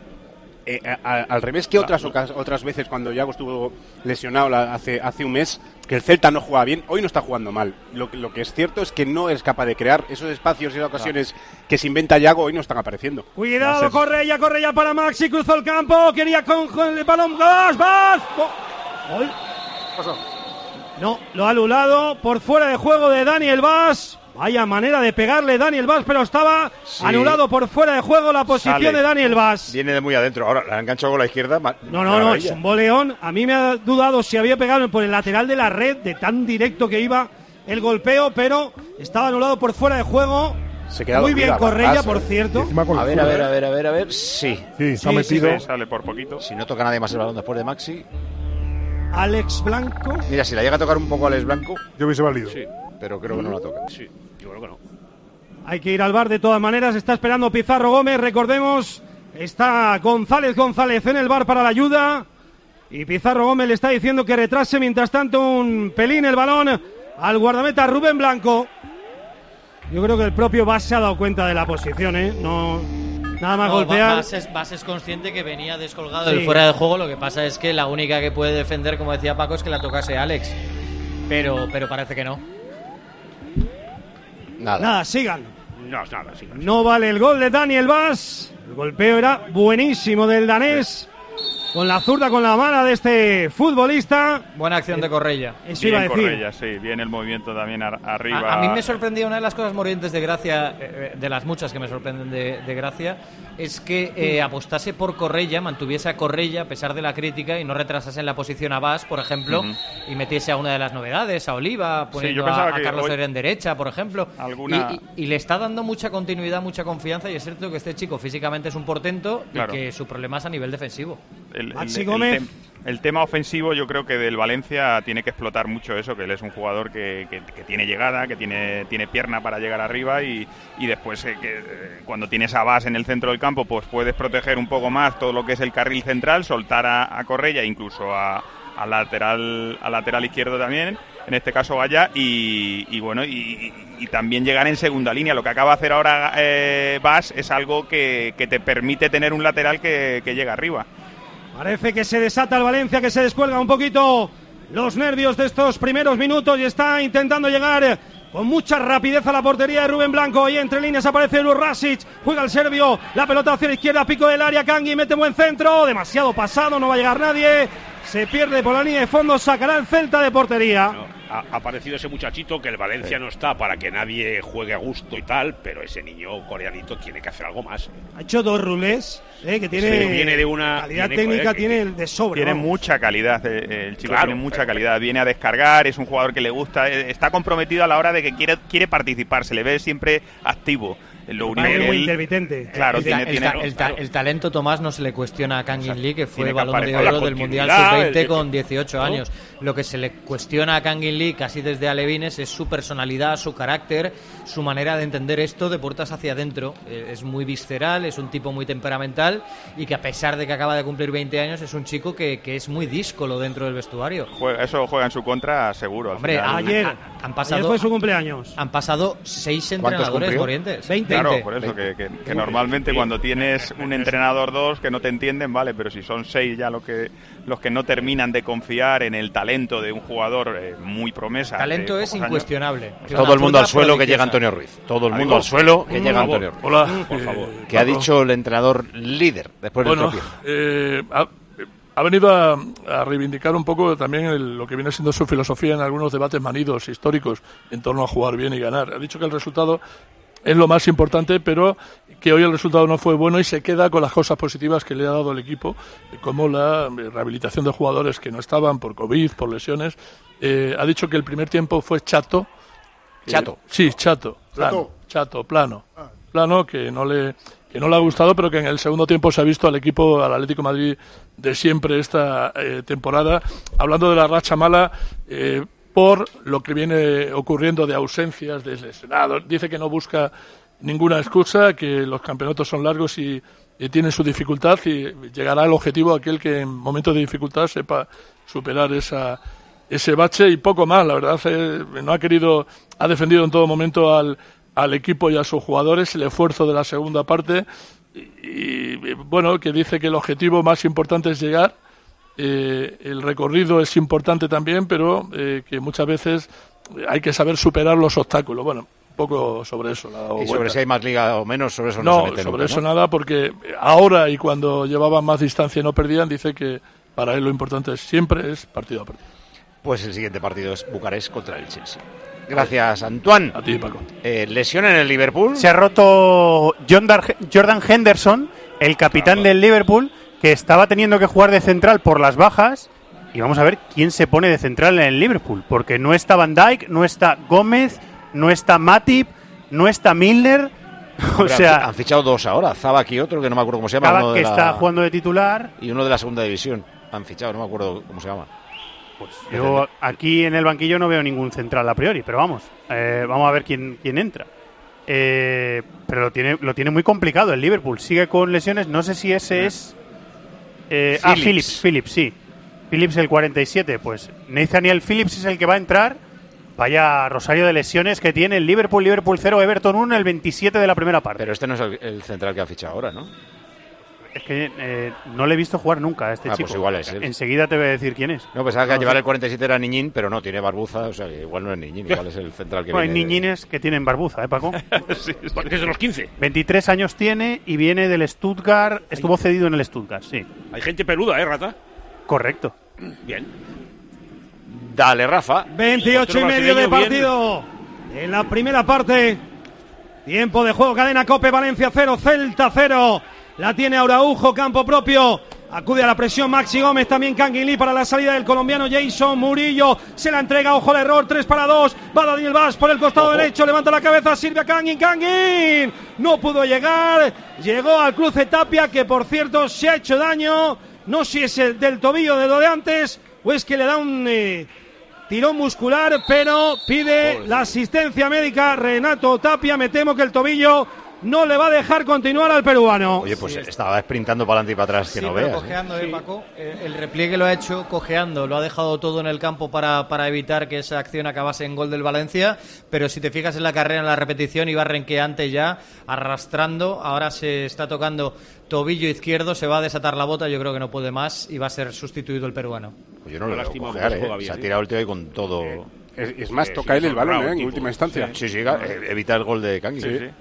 al revés que otras veces cuando Yago estuvo lesionado hace un mes, que el Celta no jugaba bien, hoy no está jugando mal. Lo que es cierto es que no es capaz de crear esos espacios y esas ocasiones que se inventa Yago, hoy no están apareciendo. Cuidado, Correia para Maxi, cruzó el campo, quería con el balón, ¡Vas! ¡Gol! No, lo ha anulado por fuera de juego de Daniel Vaz. Vaya manera de pegarle Daniel Vaz, pero estaba anulado por fuera de juego la posición de Daniel Vaz. Viene de muy adentro, ahora la ha enganchado con la izquierda. No, es un boleón. A mí me ha dudado si había pegado por el lateral de la red, de tan directo que iba el golpeo, pero estaba anulado por fuera de juego. Muy bien Correia, por cierto. A ver. Sí, se ha metido. Sí, sale por poquito. Si no toca nadie más el balón después de Maxi. Alex Blanco. Mira, si la llega a tocar un poco Alex Blanco. Yo hubiese valido. Sí, pero creo que no la toca. Sí, yo creo que no. Hay que ir al VAR de todas maneras. Está esperando Pizarro Gómez. Recordemos, está González en el VAR para la ayuda. Y Pizarro Gómez le está diciendo que retrase mientras tanto un pelín el balón al guardameta Rubén Blanco. Yo creo que el propio Vaz se ha dado cuenta de la posición, No, nada más golpear. Vaz es consciente que venía descolgado del fuera de juego. Lo que pasa es que la única que puede defender, como decía Paco, es que la tocase Alex. Pero parece que no. Nada, sigan. Sigan. No vale el gol de Daniel Vaz. El golpeo era buenísimo del danés. Con la zurda, con la mala de este futbolista. Buena acción de Correia. Eso iba a decir. Correia, sí, bien el movimiento también arriba. A mí me sorprendió una de las cosas morientes de Gracia, de las muchas que me sorprenden de Gracia, es que apostase por Correia, mantuviese a Correia a pesar de la crítica y no retrasase en la posición a Vaz, por ejemplo, y metiese a una de las novedades, a Oliva, poniendo a Carlos Soler en derecha, por ejemplo. Y le está dando mucha continuidad, mucha confianza, y es cierto que este chico físicamente es un portento y que su problema es a nivel defensivo. El tema ofensivo, yo creo que del Valencia tiene que explotar mucho eso, que él es un jugador que tiene llegada, que tiene pierna para llegar arriba y después cuando tienes a Vaz en el centro del campo, pues puedes proteger un poco más todo lo que es el carril central, soltar a Correia, incluso al lateral izquierdo también, en este caso Gallá, y también llegar en segunda línea. Lo que acaba de hacer ahora Vaz es algo que te permite tener un lateral que llega arriba. Parece que se desata el Valencia, que se descuelga un poquito los nervios de estos primeros minutos y está intentando llegar con mucha rapidez a la portería de Rubén Blanco. Y entre líneas aparece Rasic, juega el serbio, la pelota hacia la izquierda, pico del área, Kangui mete buen centro, demasiado pasado, no va a llegar nadie, se pierde por la línea de fondo, sacará el Celta de portería. Ha aparecido ese muchachito que el Valencia no está para que nadie juegue a gusto y tal, pero ese niño coreanito tiene que hacer algo más. Ha hecho dos rulés, que tiene viene de una calidad técnica, tiene el de sobra. Tiene mucha calidad, el chico tiene mucha calidad, viene a descargar, es un jugador que le gusta, está comprometido a la hora de que quiere participar, se le ve siempre activo. Lo único es muy intermitente. Claro, el talento, Tomás, no se le cuestiona a Kangin Lee, que fue balón de oro del Mundial Sub-20 con 18 años. Lo que se le cuestiona a Kangin Lee, casi desde alevines, es su personalidad, su carácter, su manera de entender esto de puertas hacia adentro. Es muy visceral, es un tipo muy temperamental y que a pesar de que acaba de cumplir 20 años, es un chico que es muy díscolo dentro del vestuario. Eso juega en su contra, seguro. Hombre, ayer fue su cumpleaños. Han pasado 6 entrenadores morientes. 20. Claro, por eso que normalmente cuando tienes un entrenador, dos que no te entienden, vale, pero si son 6 ya los que no terminan de confiar en el talento de un jugador muy promesa. Talento es incuestionable. Todo el mundo al suelo que llega Antonio Ruiz. Todo el mundo al suelo que llega Antonio Ruiz. Hola, por favor. ¿Qué ha dicho el entrenador líder después del tropiezo? Ha venido a reivindicar un poco también lo que viene siendo su filosofía en algunos debates manidos históricos en torno a jugar bien y ganar. Ha dicho que el resultado es lo más importante, pero que hoy el resultado no fue bueno y se queda con las cosas positivas que le ha dado el equipo, como la rehabilitación de jugadores que no estaban por COVID, por lesiones. Ha dicho que el primer tiempo fue chato. Sí, chato, plano, que no le ha gustado, pero que en el segundo tiempo se ha visto al equipo, al Atlético de Madrid de siempre esta temporada, hablando de la racha mala, por lo que viene ocurriendo de ausencias, de lesionados. Dice que no busca ninguna excusa, que los campeonatos son largos y tienen su dificultad, y llegará el objetivo aquel que en momentos de dificultad sepa superar ese bache, y poco más. La verdad, ha defendido en todo momento al equipo y a sus jugadores, el esfuerzo de la segunda parte, y bueno, que dice que el objetivo más importante es llegar. El recorrido es importante también, pero que muchas veces hay que saber superar los obstáculos. Bueno, un poco sobre eso. Y sobre si hay más liga o menos, sobre eso no se mete sobre nunca, eso ¿no? Nada, porque ahora y cuando llevaban más distancia y no perdían, dice que para él lo importante siempre es partido a partido. Pues el siguiente partido es Bucarest contra el Chelsea. Gracias, Antoine. A ti, Paco. Lesión en el Liverpool. Se ha roto Jordan Henderson, el capitán del Liverpool, que estaba teniendo que jugar de central por las bajas. Y vamos a ver quién se pone de central en el Liverpool, porque no está Van Dijk, no está Gómez, no está Matip, no está Milner. Han fichado dos ahora, Zabak y otro que no me acuerdo cómo se llama. Zabak, que está jugando de titular. Y uno de la segunda división. Han fichado, no me acuerdo cómo se llama. Pues yo aquí en el banquillo no veo ningún central a priori, pero vamos a ver quién entra. Pero lo tiene muy complicado el Liverpool. Sigue con lesiones, no sé si ese es... Phillips, sí. Phillips el 47, pues Nathaniel Phillips es el que va a entrar. Vaya rosario de lesiones que tiene el Liverpool. Liverpool 0, Everton 1, el 27 de la primera parte. Pero este no es el central que ha fichado ahora, ¿no? Es que no le he visto jugar nunca a este chico. Pues igual es él. Enseguida te voy a decir quién es. No, pensaba que llevar el 47 era Niñín, pero no, tiene barbuza, o sea, que igual no es Niñín, igual es el central que hay viene. Niñines que tienen barbuza, Paco? Sí, porque es de los 15. 23 años tiene y viene del Stuttgart, estuvo cedido en el Stuttgart, sí. Hay gente peluda, Rata. Correcto. Bien. Dale, Rafa. 28 y medio de partido. En la primera parte. Tiempo de juego, cadena COPE, Valencia 0, Celta 0. La tiene Araujo, campo propio. Acude a la presión Maxi Gómez, también Canguilí para la salida del colombiano Jason Murillo. Se la entrega, ojo al error, 3-2. Va Daniel Vaz por el costado derecho, levanta la cabeza, sirve a Canguín. No pudo llegar. Llegó al cruce Tapia, que por cierto se ha hecho daño. No sé si es el del tobillo de lo de antes o es que le da un tirón muscular, pero pide la asistencia médica Renato Tapia. Me temo que el tobillo no le va a dejar continuar al peruano. Oye, pues estaba sprintando para adelante y para atrás, que no veas. Cojeando, Paco. El repliegue lo ha hecho cojeando, lo ha dejado todo en el campo para evitar que esa acción acabase en gol del Valencia, pero si te fijas en la carrera, en la repetición, iba renqueante ya, arrastrando, ahora se está tocando tobillo izquierdo, se va a desatar la bota, yo creo que no puede más y va a ser sustituido el peruano. Pues yo no lo veo cojear, se ha tirado el tío ahí con todo. Es más, toca él el balón en última instancia. Sí, evita el gol de Canguilí. Sí.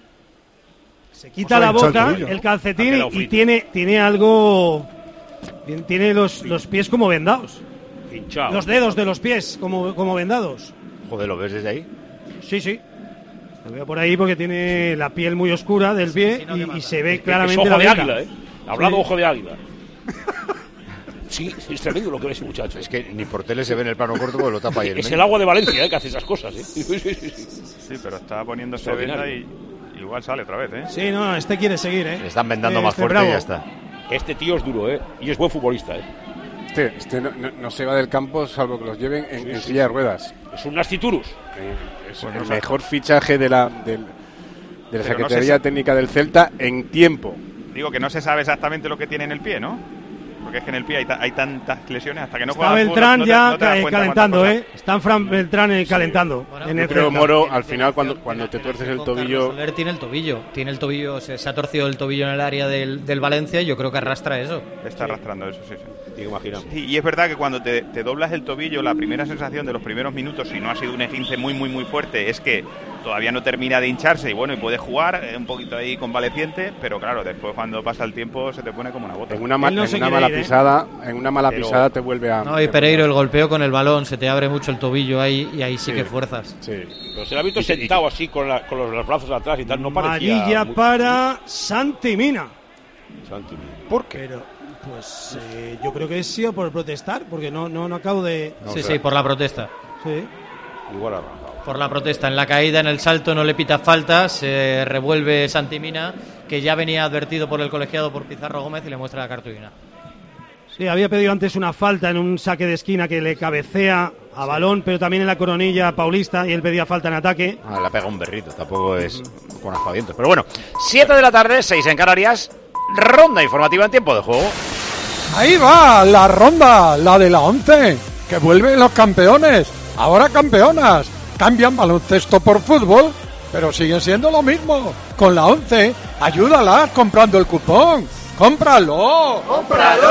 Se quita la bota, el calcetín y tiene algo... Tiene los pies como vendados. Hinchado. Los dedos de los pies como vendados. Joder, ¿lo ves desde ahí? Sí. Lo veo por ahí porque tiene la piel muy oscura del pie y se ve claramente es la ojo de venda. águila, ¿eh? Hablado ojo de águila. Sí, es tremendo lo que ve ese muchacho. Es que ni por tele se ve en el plano corto porque lo tapa ahí. Es el agua de Valencia, que hace esas cosas, ¿eh? Sí, pero está poniéndose venda y igual sale otra vez, ¿eh? Sí, no, este quiere seguir, ¿eh? Le están vendando más fuerte y ya está. Este tío es duro, ¿eh? Y es buen futbolista, ¿eh? Este no se va del campo salvo que los lleven en silla de ruedas. Es un Nasciturus. Es el mejor fichaje de la Secretaría Técnica del Celta en tiempo. Digo que no se sabe exactamente lo que tiene en el pie, ¿no? Porque es que en el pie hay tantas lesiones hasta que no juega. Está Beltrán ya calentando, ¿eh? Está Fran Beltrán calentando. Bueno, pero Moro, al final, cuando te tuerces el tobillo... Soler tiene el tobillo, se ha torcido el tobillo en el área del Valencia y yo creo que arrastra eso. Está arrastrando eso, sí. Imagino. Sí, y es verdad que cuando te doblas el tobillo, la primera sensación de los primeros minutos, si no ha sido un esguince muy, muy, muy fuerte, es que todavía no termina de hincharse y bueno, y puede jugar un poquito ahí convaleciente, pero claro, después cuando pasa el tiempo se te pone como una bota. En una mala pisada te vuelve a... No, y Pereiro, el golpeo con el balón, se te abre mucho el tobillo ahí y ahí sí que fuerzas. Sí. Pero se le ha visto sentado así con los brazos atrás y tal, no parecía... Amarilla para Santi Mina. ¿Por qué? Pero, pues yo creo que sí por protestar, porque no acabo de... Sí, por la protesta. Sí. Igual ha rajado. Por la protesta. En la caída, en el salto, no le pita falta. Se revuelve Santi Mina, que ya venía advertido por el colegiado por Pizarro Gómez y le muestra la cartulina. Sí, había pedido antes una falta en un saque de esquina que le cabecea a balón, pero también en la coronilla Paulista, y él pedía falta en ataque. Le pega un berrito, tampoco es con aspavientos. Pero bueno, 7 de la tarde, 6 en Canarias. Ronda informativa en tiempo de juego. Ahí va la ronda, la de la 11, que vuelven los campeones, ahora campeonas. Cambian baloncesto por fútbol, pero siguen siendo lo mismo. Con la 11, ayúdalas comprando el cupón. ¡Cómpralo! ¡Cómpralo!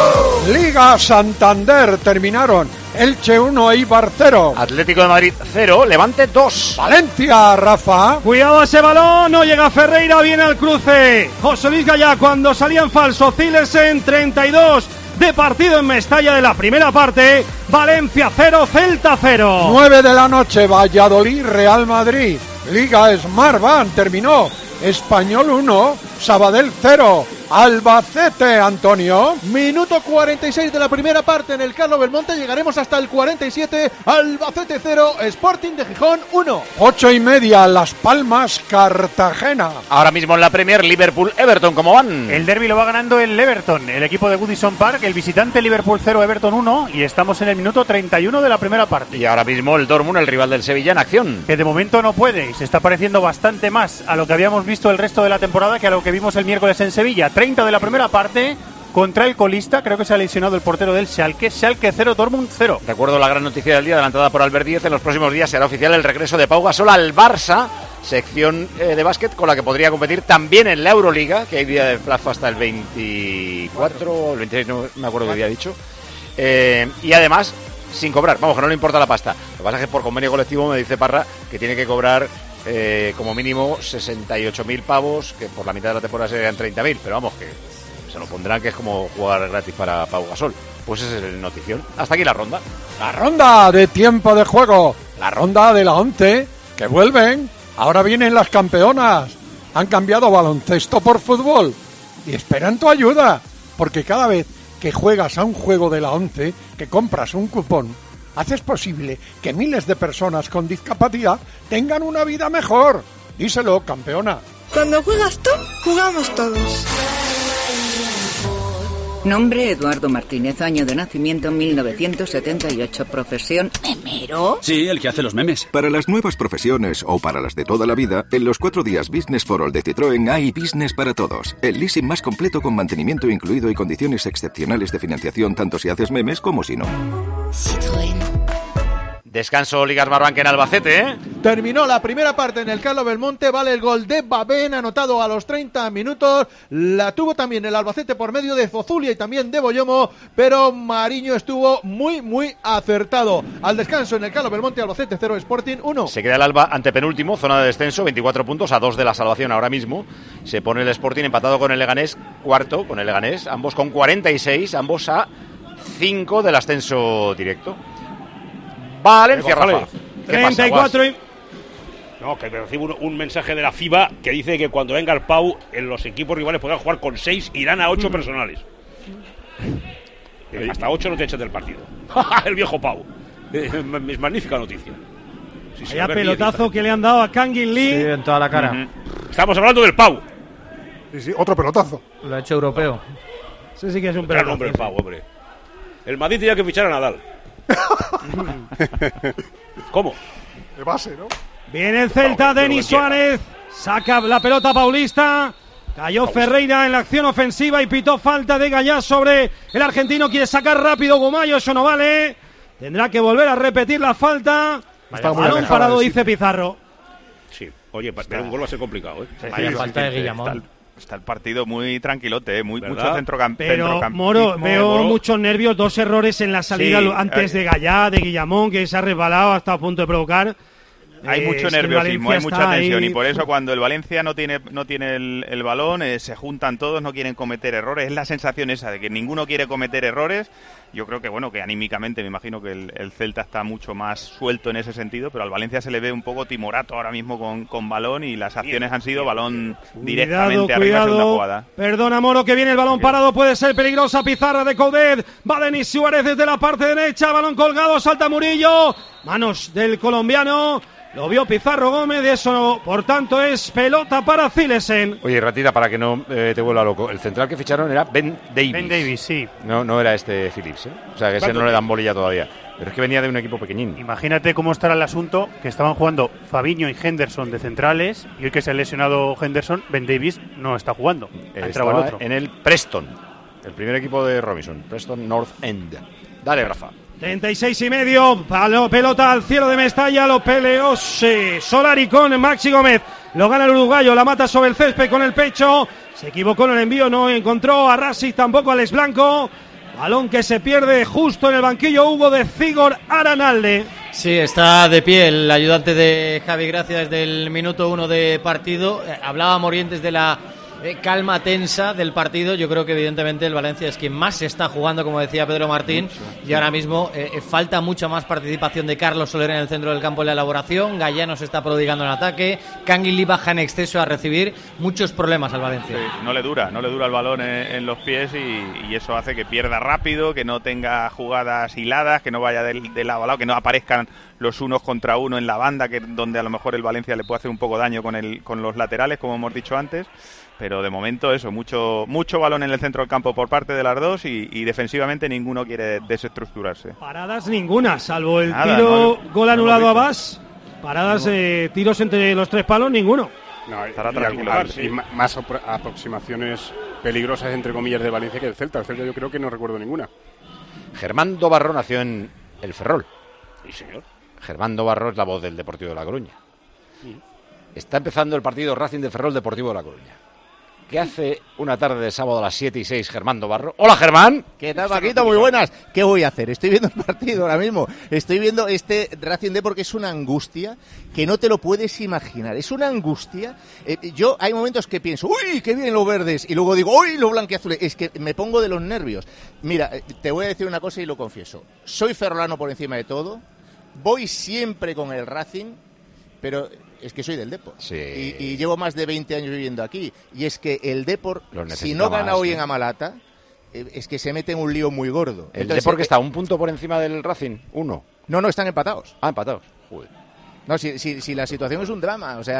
Liga Santander terminaron. Elche 1, Eibar 0. Atlético de Madrid 0, Levante 2. Valencia, Rafa. Cuidado ese balón, no llega Ferreira, viene al cruce. José Luis Gallá cuando salía en falso. Zilersen, 32 de partido en Mestalla de la primera parte. Valencia 0, Celta 0. 9 de la noche, Valladolid, Real Madrid. Liga Smartbank terminó. Español 1, Sabadell 0. Albacete, Antonio. Minuto 46 de la primera parte en el Carlos Belmonte. Llegaremos hasta el 47. Albacete 0, Sporting de Gijón 1. 8:30, Las Palmas, Cartagena. Ahora mismo en la Premier, Liverpool-Everton, ¿cómo van? El derbi lo va ganando el Everton, el equipo de Goodison Park, el visitante Liverpool 0, Everton 1, y estamos en el minuto 31 de la primera parte. Y ahora mismo el Dortmund, el rival del Sevilla, en acción. Que de momento no puede, y se está pareciendo bastante más a lo que habíamos visto el resto de la temporada que a lo que vimos el miércoles en Sevilla. 30 de la primera parte contra el colista, creo que se ha lesionado el portero del Schalke 0, Dortmund 0. Recuerdo la gran noticia del día adelantada por Albert Díez. En los próximos días será oficial el regreso de Pau Gasol al Barça, sección de básquet con la que podría competir también en la Euroliga, que hay día de plazo hasta el 24 o el 26, no me acuerdo qué día ha dicho. Y además sin cobrar, vamos, que no le importa la pasta. Lo que pasa es que por convenio colectivo me dice Parra que tiene que cobrar como mínimo 68.000 pavos, que por la mitad de la temporada serían 30.000, pero vamos, que se lo pondrán, que es como jugar gratis para Pau Gasol. Pues esa es el notición. Hasta aquí la ronda. La ronda de tiempo de juego, la ronda de la 11, que vuelven. Ahora vienen las campeonas. Han cambiado baloncesto por fútbol y esperan tu ayuda, porque cada vez que juegas a un juego de la 11, que compras un cupón, haces posible que miles de personas con discapacidad tengan una vida mejor. Díselo, campeona. Cuando juegas tú, jugamos todos. Nombre: Eduardo Martínez, año de nacimiento 1978, profesión memero. Sí, el que hace los memes. Para las nuevas profesiones o para las de toda la vida, en los 4 días Business for All de Citroën hay Business para todos. El leasing más completo con mantenimiento incluido y condiciones excepcionales de financiación tanto si haces memes como si no. Citroën. Descanso Liga Smartbank en Albacete, ¿eh? Terminó la primera parte en el Carlos Belmonte. Vale el gol de Babén, anotado a los 30 minutos. La tuvo también el Albacete por medio de Zozulia y también de Boyomo, pero Mariño estuvo muy acertado. Al descanso en el Carlos Belmonte, Albacete 0, Sporting 1. Se queda el Alba antepenúltimo, zona de descenso, 24 puntos, a 2 de la salvación ahora mismo. Se pone el Sporting empatado con el Leganés, cuarto con el Leganés, ambos con 46, ambos a 5 del ascenso directo. Valencia, Rafa. 34 y... No, que recibo un mensaje de la FIBA que dice que cuando venga el Pau, en los equipos rivales podrán jugar con 6, irán a 8 personales. Hasta 8 no te echan del partido. El viejo Pau. Es magnífica noticia. Vaya pelotazo que le han dado a Kangin Lee. Sí, en toda la cara. Estamos hablando del Pau. Sí, otro pelotazo. Lo ha hecho europeo. Sí, sí que es un pelotazo. pelotazo. Hombre, el Pau, hombre. El Madrid tenía que fichar a Nadal. ¿Cómo? De base, ¿no? Viene el Celta, Denis Suárez. Saca la pelota Paulista. Cayó Ferreira en la acción ofensiva y pitó falta de Gallá sobre el argentino. Quiere sacar rápido Gumayo, eso no vale. Tendrá que volver a repetir la falta. Balón parado, dice Pizarro. Sí, oye, pero un gol va a ser complicado, ¿eh? Vaya falta de Guillamón. Está el partido muy tranquilote, mucho Pero, Moro, veo muchos nervios, 2 errores en la salida antes de Gallá, de Guillamón, que se ha resbalado hasta a punto de provocar. Hay mucho nerviosismo, hay mucha tensión y por eso cuando el Valencia no tiene el balón, se juntan todos, no quieren cometer errores. Es la sensación esa de que ninguno quiere cometer errores. Yo creo que que anímicamente me imagino que el Celta está mucho más suelto en ese sentido, pero al Valencia se le ve un poco timorato ahora mismo con balón y las acciones han sido balón directamente arriba, segunda jugada. Perdona, Moro, que viene el balón parado, puede ser peligrosa, pizarra de Coudet, va Denis Suárez desde la parte derecha, balón colgado, salta Murillo, manos del colombiano. Lo vio Pizarro Gómez, eso por tanto es pelota para Zilesen. Oye, Ratita, para que no te vuelva loco, el central que ficharon era Ben Davies. Ben Davies, sí. No era este Phillips, ¿eh? O sea, que ese no le dan bolilla todavía. Pero es que venía de un equipo pequeñín. Imagínate cómo estará el asunto, que estaban jugando Fabinho y Henderson de centrales, y hoy que se ha lesionado Henderson, Ben Davies no está jugando. Estaba el otro en el Preston, el primer equipo de Robinson, Preston North End. Dale, Rafa. 36,5, pelota al cielo de Mestalla, lo peleó Solari con Maxi Gómez, lo gana el uruguayo, la mata sobre el césped con el pecho, se equivocó en el envío, no encontró a Rasic, tampoco a Alex Blanco, balón que se pierde justo en el banquillo Hugo de Zigor Aranalde. Sí, está de pie el ayudante de Javi Gracia desde el minuto 1 de partido. Hablaba Morientes de la calma tensa del partido. Yo creo que evidentemente el Valencia es quien más se está jugando, como decía Pedro Martín, y ahora mismo falta mucha más participación de Carlos Soler en el centro del campo en la elaboración. Gallano se está prodigando en ataque, Canguilí baja en exceso a recibir, muchos problemas al Valencia. Sí, no le dura el balón en los pies y eso hace que pierda rápido, que no tenga jugadas hiladas, que no vaya de lado a lado, que no aparezcan los unos contra uno en la banda, donde a lo mejor el Valencia le puede hacer un poco daño con los laterales, como hemos dicho antes. Pero de momento eso, mucho balón en el centro del campo por parte de las dos y defensivamente ninguno quiere desestructurarse. Paradas ninguna, salvo el gol anulado a Bas. Paradas, tiros entre los tres palos, ninguno. No, estará tranquilo. Y más aproximaciones peligrosas, entre comillas, de Valencia que el Celta. El Celta yo creo que no recuerdo ninguna. Germán Dobarro nació en el Ferrol. Sí, señor. Germán Dobarro es la voz del Deportivo de La Coruña. Está empezando el partido Racing de Ferrol Deportivo de La Coruña. ¿Qué hace una tarde de sábado a las 7:06 Germán Dobarro? ¡Hola, Germán! ¿Qué tal, Paquito? Muy buenas. ¿Qué voy a hacer? Estoy viendo el partido ahora mismo. Estoy viendo este Racing D porque es una angustia que no te lo puedes imaginar. Es una angustia. Yo hay momentos que pienso, ¡uy, qué bien los verdes! Y luego digo, ¡uy, los blanquiazules! Es que me pongo de los nervios. Mira, te voy a decir una cosa y lo confieso. Soy ferrolano por encima de todo. Voy siempre con el Racing, pero es que soy del Depor. Sí. Y llevo más de 20 años viviendo aquí. Y es que el Depor, si no gana hoy en Amalata, es que se mete en un lío muy gordo. ¿El Depor que está un punto por encima del Racing? ¿Uno? No, están empatados. Ah, empatados. Joder. No, si la situación es un drama, o sea,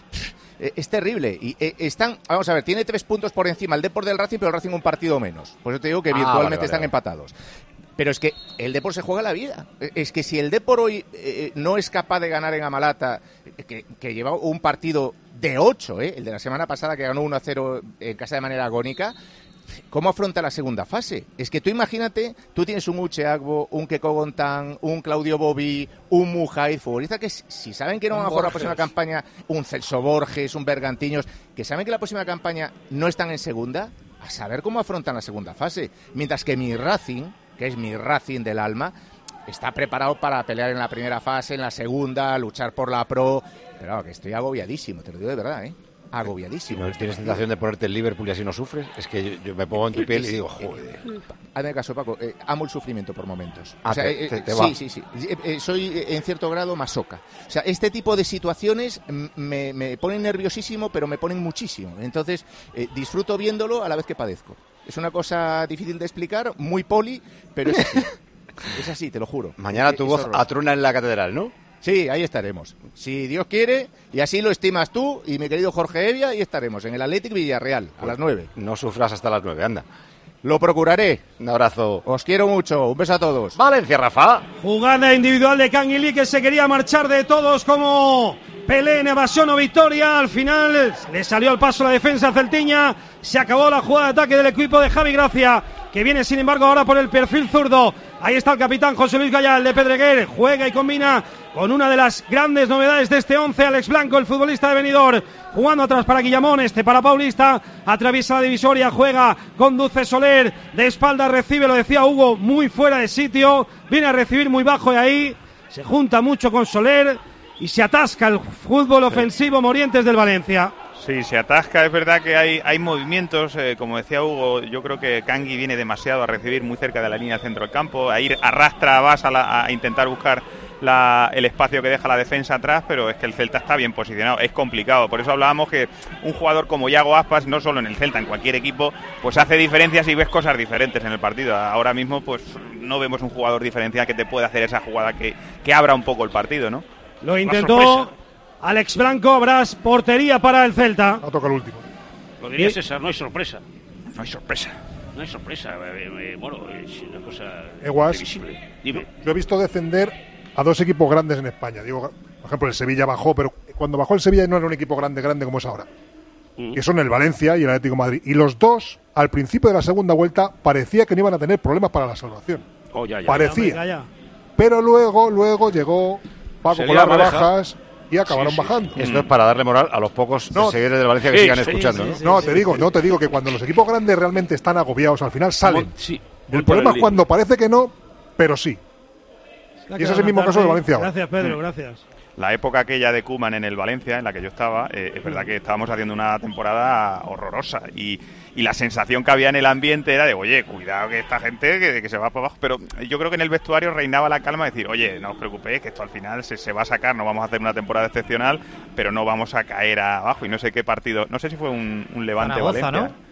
es terrible. Y están, vamos a ver, tiene 3 puntos por encima el Depor del Racing, pero el Racing un partido menos. Por eso te digo que virtualmente están empatados. Pero es que el Depor se juega la vida. Es que si el Depor hoy no es capaz de ganar en Amalata, que lleva un partido de 8, el de la semana pasada que ganó 1-0 en casa de manera agónica, ¿cómo afronta la segunda fase? Es que tú imagínate, tú tienes un Uche Agbo, un Keko Gontán, un Claudio Bobby, un Mujair, futbolista que si saben que no van a jugar la próxima campaña, un Celso Borges, un Bergantiños, que saben que la próxima campaña no están en segunda, a saber cómo afrontan la segunda fase. Mientras que mi Racing, que es mi Racing del alma, está preparado para pelear en la primera fase, en la segunda, luchar por la Pro, pero que estoy agobiadísimo, te lo digo de verdad, agobiadísimo. ¿No tienes tentación de ponerte el Liverpool y así no sufres? Es que yo me pongo en tu piel y digo, joder. Hazme caso, Paco, amo el sufrimiento por momentos. Ah, o sea, te va. Sí. Soy en cierto grado masoca. O sea, este tipo de situaciones me ponen nerviosísimo, pero me ponen muchísimo. Entonces, disfruto viéndolo a la vez que padezco. Es una cosa difícil de explicar, muy poli, pero es así. Es así, te lo juro. Mañana tu voz atruna en la catedral, ¿no? Sí, ahí estaremos. Si Dios quiere, y así lo estimas tú y mi querido Jorge Evia, ahí estaremos, en el Athletic Villarreal, a las 9. No sufras hasta las 9, anda. Lo procuraré. Un abrazo. Os quiero mucho. Un beso a todos. Valencia, Rafa. Jugada individual de Canguilí que se quería marchar de todos como Pelé en evasión o victoria. Al final le salió al paso la defensa celtiña. Se acabó la jugada de ataque del equipo de Javi Gracia, que viene sin embargo ahora por el perfil zurdo. Ahí está el capitán José Luis Gallal de Pedreguer. Juega y combina con una de las grandes novedades de este 11, Alex Blanco, el futbolista de Benidorm, jugando atrás para Guillamón, para Paulista, atraviesa la divisoria, juega, conduce Soler, de espalda recibe, lo decía Hugo, muy fuera de sitio, viene a recibir muy bajo y ahí se junta mucho con Soler y se atasca el fútbol ofensivo Morientes del Valencia. Sí, se atasca, es verdad que hay movimientos, como decía Hugo, yo creo que Kangui viene demasiado a recibir muy cerca de la línea de centro del campo, a ir arrastra vas a intentar buscar el espacio que deja la defensa atrás, pero es que el Celta está bien posicionado, es complicado, por eso hablábamos que un jugador como Iago Aspas, no solo en el Celta, en cualquier equipo, pues hace diferencias y ves cosas diferentes en el partido. Ahora mismo pues no vemos un jugador diferencial que te pueda hacer esa jugada que abra un poco el partido, ¿no? Lo intentó Alex Blanco, habrá portería para el Celta. No toca el último. Lo diría César, no hay sorpresa. No hay sorpresa. No hay sorpresa. Bueno, es una cosa previsible. Dime. Yo he visto defender a dos equipos grandes en España. Digo, por ejemplo, el Sevilla bajó, pero cuando bajó el Sevilla no era un equipo grande como es ahora. Que son el Valencia y el Atlético de Madrid. Y los dos, al principio de la segunda vuelta, parecía que no iban a tener problemas para la salvación. Parecía. Ya. Pero luego llegó Paco con las rebajas y acabaron bajando. Esto es para darle moral a los pocos seguidores del Valencia que sigan escuchando. No, te digo que cuando los equipos grandes realmente están agobiados, al final salen. El problema es cuando parece que no, pero sí. Y ese es el mismo caso de Valencia. Gracias, Pedro, gracias. La época aquella de Koeman en el Valencia, en la que yo estaba, es verdad que estábamos haciendo una temporada horrorosa y la sensación que había en el ambiente era de, oye, cuidado que esta gente que se va para abajo, pero yo creo que en el vestuario reinaba la calma de decir, oye, no os preocupéis, que esto al final se va a sacar, no vamos a hacer una temporada excepcional, pero no vamos a caer abajo. Y no sé qué partido, no sé si fue un Levante-Valencia,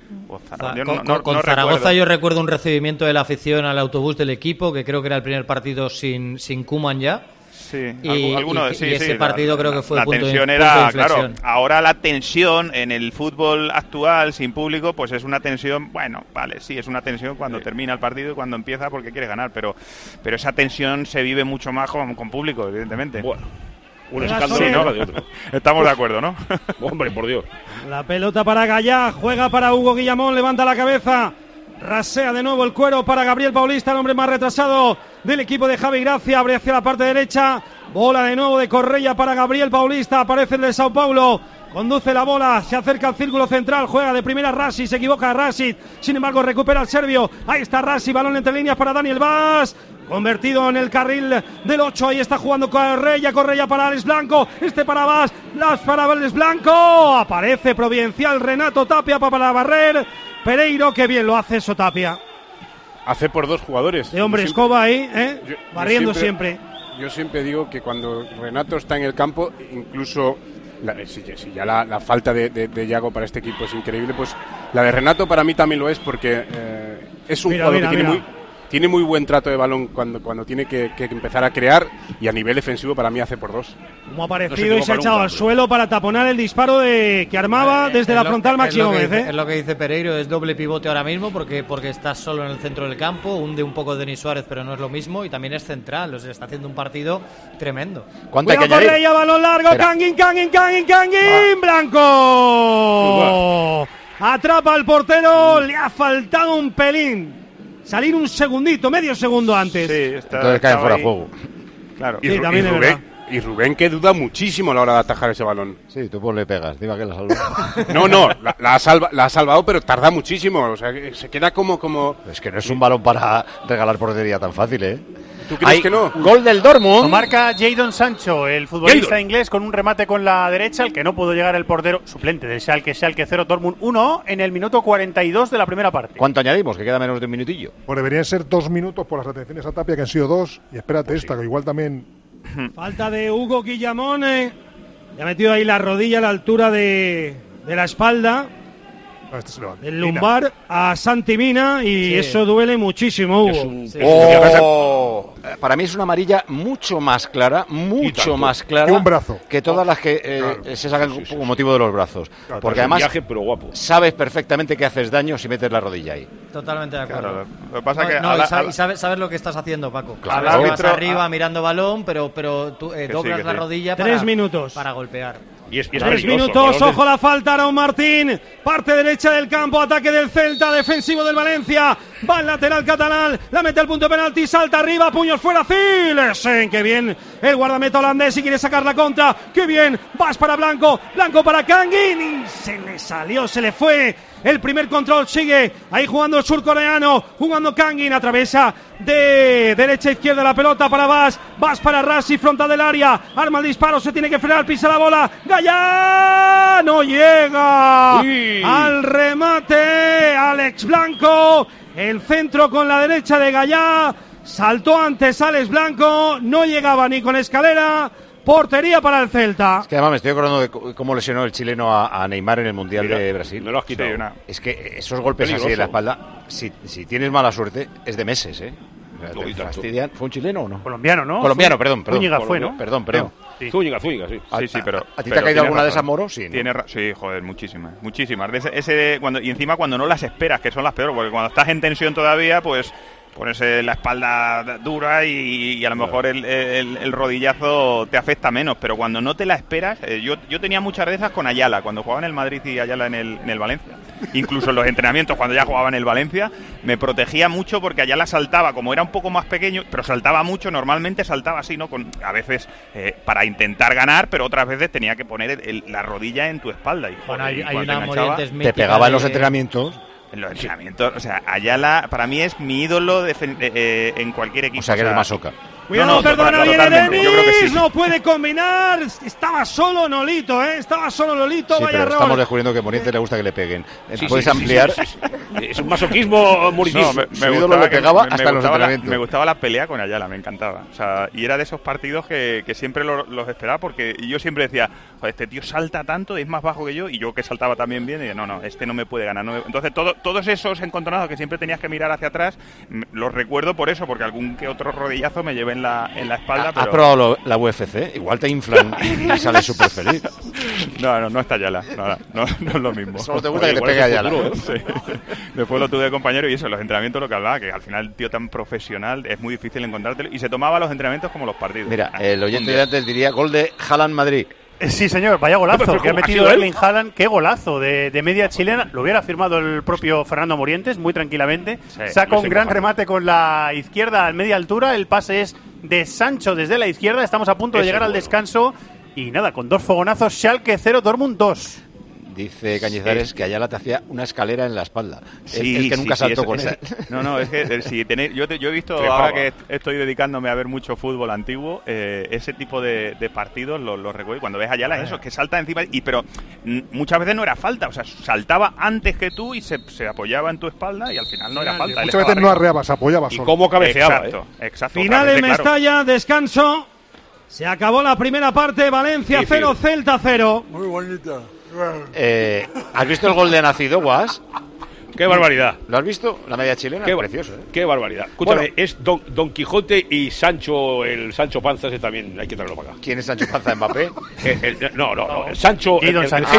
¿no? Con Zaragoza yo recuerdo un recibimiento de la afición al autobús del equipo, que creo que era el primer partido sin Koeman ya. Sí, ese partido creo que fue la punto tensión de era, inflexión. Claro, ahora la tensión en el fútbol actual sin público, pues es una tensión, bueno, vale, sí, es una tensión cuando termina el partido y cuando empieza porque quiere ganar, pero esa tensión se vive mucho más con público, evidentemente. Bueno, un escándalo de otro. Estamos de acuerdo, ¿no? Hombre, por Dios. La pelota para Gallá, juega para Hugo Guillamón, levanta la cabeza. Rasea de nuevo el cuero para Gabriel Paulista, el hombre más retrasado del equipo de Javi Gracia. Abre hacia la parte derecha. Bola de nuevo de Correia para Gabriel Paulista. Aparece el de Sao Paulo. Conduce la bola, se acerca al círculo central. Juega de primera Rasic, se equivoca Rasic. Sin embargo, recupera el serbio. Ahí está Rasic, balón entre líneas para Daniel Vaz. Convertido en el carril del 8. Ahí está jugando Correia para Alex Blanco. Para Vaz. Para Alex Blanco. Aparece providencial Renato Tapia para barrer. Pereiro, que bien lo hace eso Tapia. Hace por dos jugadores. De hombre escoba ahí, barriendo siempre. Yo siempre digo que cuando Renato está en el campo, incluso si ya la falta de Iago para este equipo es increíble, pues la de Renato para mí también lo es, porque es un jugador que tiene muy buen trato de balón cuando tiene que empezar a crear, y a nivel defensivo para mí hace por dos. Como ha aparecido y se ha echado al suelo para taponar el disparo que armaba desde la frontal Maxi Gómez. Es lo que dice Pereiro, es doble pivote ahora mismo porque está solo en el centro del campo, hunde un poco Denis Suárez, pero no es lo mismo, y también es central, o sea, está haciendo un partido tremendo. ¿Cuánto hay que añadir? Correia, balón largo, Kangin, Blanco. Atrapa al portero, le ha faltado un pelín. Salir un segundito, medio segundo antes. Sí, entonces cae fuera de juego. Claro. Y Rubén que duda muchísimo a la hora de atajar ese balón. Sí, tú pues le pegas, diga que la salvó. No, la ha salvado, pero tarda muchísimo. O sea, se queda como... Es que no es un balón para regalar portería tan fácil, ¿eh? ¿Tú crees que no? Gol del Dortmund. Lo marca Jadon Sancho, el futbolista inglés, con un remate con la derecha, el que no pudo llegar el portero suplente del Schalke 0, Dortmund 1 en el minuto 42 de la primera parte. ¿Cuánto añadimos? Que queda menos de un minutillo. Pues deberían ser 2 minutos por las atenciones a Tapia, que han sido 2. Y espérate esta, que igual también... Falta de Hugo Guillamón. Le ha metido ahí la rodilla a la altura de la espalda. El lumbar a Santi Mina, y eso duele muchísimo, Hugo. Para mí es una amarilla mucho más clara, que un brazo, que todas las que se sacan con motivo de los brazos. Claro, porque además pero guapo. Sabes perfectamente que haces daño si metes la rodilla ahí. Totalmente de acuerdo. Claro, lo que pasa que sabes lo que estás haciendo, Paco. Claro. Vas arriba mirando balón, pero tú doblas la rodilla 3 minutos para golpear. Y 3 minutos, ojo la falta, Aaron Martín, parte derecha del campo, ataque del Celta, defensivo del Valencia, Va el lateral catalán, la mete al punto de penalti, salta arriba, puños fuera, Cilesen. Qué bien el guardameta holandés y quiere sacar la contra. Qué bien, vas para Blanco, Blanco para Kangin y se le salió, se le fue. El primer control, sigue ahí jugando el surcoreano, jugando Kangin, atraviesa de derecha a izquierda la pelota para Vas para Rassi, frontal del área, arma el disparo, se tiene que frenar, pisa la bola, Gallá, no llega al remate, Alex Blanco, el centro con la derecha de Gallá, saltó antes Alex Blanco, no llegaba ni con escalera. Portería para el Celta. Es que además me estoy acordando de cómo lesionó el chileno a Neymar en el Mundial de Brasil. No lo has quitado. Sí, es que esos golpes peligroso. Así en la espalda, si tienes mala suerte, es de meses, ¿eh? Te fastidian. ¿Fue un chileno o no? Colombiano, ¿no? Colombiano, perdón. Zúñiga fue, ¿no? Perdón. Sí. Zúñiga, sí. Sí, pero ¿a ti te ha caído alguna de esas, Moro? Sí, ¿no? Sí, joder, muchísimas. Y encima cuando no las esperas, que son las peores, porque cuando estás en tensión todavía, pues pones la espalda dura y a lo mejor el rodillazo te afecta menos, pero cuando no te la esperas, yo tenía muchas de esas con Ayala, cuando jugaba en el Madrid y Ayala en el Valencia. Incluso en los entrenamientos, cuando ya jugaba en el Valencia, me protegía mucho porque Ayala saltaba, como era un poco más pequeño, pero saltaba mucho, normalmente saltaba así, ¿no? A veces para intentar ganar, pero otras veces tenía que poner la rodilla en tu espalda. Y, bueno, hay una Morientes te pegaba en los entrenamientos. En los entrenamientos, o sea, Ayala para mí es mi ídolo en cualquier equipo. O sea, que eres Masoca. Cuidado, perdona, viene Denis, yo creo que sí. No puede combinar, estaba solo Nolito, estaba solo Nolito, sí, vaya pero error. estamos descubriendo que a Morientes le gusta que le peguen. ¿Puedes ampliar? Sí. Es un masoquismo moritismo. No, me ídolo le pegaba hasta en los entrenamientos. Me gustaba la pelea con Ayala, me encantaba. O sea, y era de esos partidos que siempre los esperaba, porque yo siempre decía, joder, este tío salta tanto, es más bajo que yo, y yo que saltaba también bien, y no, este no me puede ganar. Entonces, todos esos encontronazos que siempre tenías que mirar hacia atrás, los recuerdo por eso, porque algún que otro rodillazo me llevé en la espalda. ¿Has probado la UFC? Igual te inflan y sales súper feliz. No está Ayala. No es lo mismo. Solo te gusta que te pegue Ayala. Sí. Después lo tuve de compañero y eso, en los entrenamientos lo que hablaba, que al final el tío tan profesional es muy difícil encontrártelo y se tomaba los entrenamientos como los partidos. Mira, el oyente de antes diría gol de Haaland Madrid. Sí, señor, vaya golazo que ha metido Erling Haaland. Qué golazo de media chilena. Lo hubiera firmado el propio Fernando Morientes muy tranquilamente. Sí, saca un gran remate con la izquierda a media altura. El pase es de Sancho desde la izquierda. Estamos a punto de llegar al descanso. Y nada, con 2 fogonazos, Schalke 0, Dortmund 2. Dice Cañizares que Ayala te hacía una escalera en la espalda. Sí, el que nunca saltó con él. No, es que si tenéis, yo he visto, ahora que estoy dedicándome a ver mucho fútbol antiguo, ese tipo de partidos los recuerdo. Cuando ves a Ayala, eso, que salta encima, pero muchas veces no era falta, o sea, saltaba antes que tú y se apoyaba en tu espalda y al final no era falta. Muchas veces no arreaba, se apoyaba solo. ¿Y cómo cabeceaba? Exacto. Final en Mestalla, descanso. Se acabó la primera parte, Valencia 0, Celta 0. Muy bonita. ¿Has visto el gol de Nacido, Guas? ¡Qué barbaridad! ¿Lo has visto? La media chilena es precioso, ¿eh? ¡Qué barbaridad! Escúchame, es Don Quijote y Sancho, el Sancho Panza, ese también hay que traerlo para acá. ¿Quién es Sancho Panza, Mbappé? No, el Sancho... Y Don Sancho.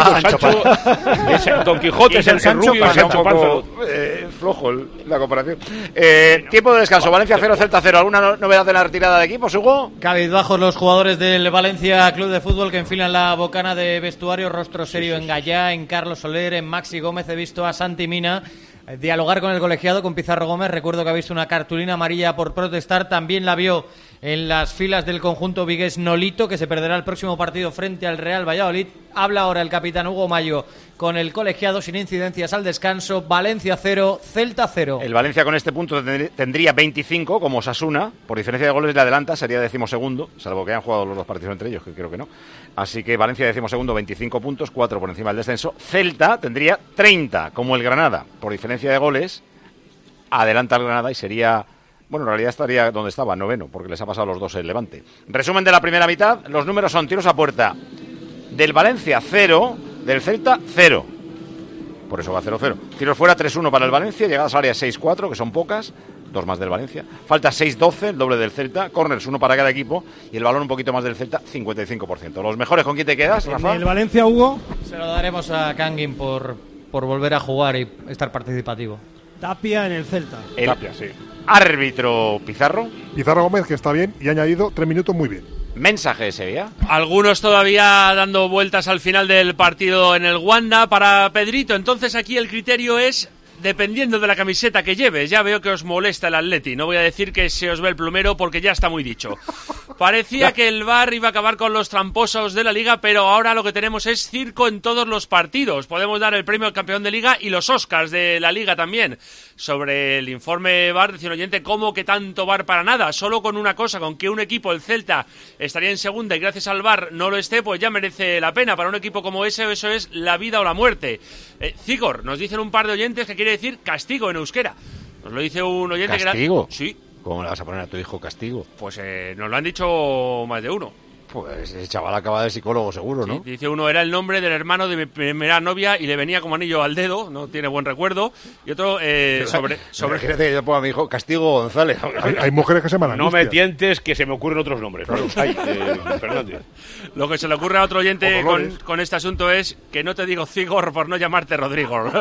Don Quijote es el Sancho rubio y Sancho Panza... flojo la comparación. Tiempo de descanso, Valencia 0, Celta 0. ¿Alguna novedad de la retirada de equipos, Hugo? Cabizbajos los jugadores del Valencia Club de Fútbol que enfilan la bocana de vestuario, rostro serio en Gallá, en Carlos Soler, en Maxi Gómez. He visto a Santi Mina dialogar con el colegiado, con Pizarro Gómez. Recuerdo que ha visto una cartulina amarilla por protestar. También la vio en las filas del conjunto vigués Nolito, que se perderá el próximo partido frente al Real Valladolid. Habla ahora el capitán Hugo Mayo con el colegiado, sin incidencias al descanso. Valencia 0, Celta 0. El Valencia con este punto tendría 25, como Osasuna. Por diferencia de goles le adelanta, sería 12º, salvo que hayan jugado los dos partidos entre ellos, que creo que no. Así que Valencia 12º, 25 puntos, 4 por encima del descenso. Celta tendría 30, como el Granada. Por diferencia de goles, adelanta al Granada y sería... Bueno, en realidad estaría donde estaba, 9º, porque les ha pasado a los dos el Levante. Resumen de la primera mitad, los números son tiros a puerta del Valencia 0, del Celta 0. Por eso va 0-0. Tiros fuera 3-1 para el Valencia, llegadas al área 6-4, que son pocas, 2 más del Valencia. Falta 6-12, el doble del Celta, corners 1 para cada equipo y el balón un poquito más del Celta, 55%. ¿Los mejores con quién te quedas, Rafa? ¿El Valencia, Hugo? Se lo daremos a Kangin por volver a jugar y estar participativo. Tapia en el Celta. Tapia, sí. Árbitro Pizarro. Pizarro Gómez, que está bien y ha añadido 3 minutos muy bien. Mensaje de Sevilla. Algunos todavía dando vueltas al final del partido en el Wanda para Pedrito. Entonces aquí el criterio es dependiendo de la camiseta que lleves. Ya veo que os molesta el Atleti. No voy a decir que se os ve el plumero porque ya está muy dicho. Parecía que el VAR iba a acabar con los tramposos de la Liga, pero ahora lo que tenemos es circo en todos los partidos. Podemos dar el premio al campeón de Liga y los Oscars de la Liga también. Sobre el informe VAR, decía un oyente, ¿cómo que tanto VAR para nada? Solo con una cosa, con que un equipo, el Celta, estaría en segunda y gracias al VAR no lo esté, pues ya merece la pena. Para un equipo como ese, eso es la vida o la muerte. Cigor, nos dicen un par de oyentes que quiere decir castigo en euskera. Nos lo dice un oyente ¿Castigo? que era... Sí. ¿Cómo le vas a poner a tu hijo castigo? Pues nos lo han dicho más de uno. Pues ese chaval acaba de psicólogo seguro, ¿no? Sí, dice uno, era el nombre del hermano de mi primera novia y le venía como anillo al dedo, no tiene buen recuerdo. Y otro, sobre... Imagínate que yo pongo a mi hijo castigo González. Hay mujeres que se llaman No me tientes, que se me ocurren otros nombres. Fernández. Lo que se le ocurre a otro oyente con este asunto es que no te digo Cigor por no llamarte Rodrigo.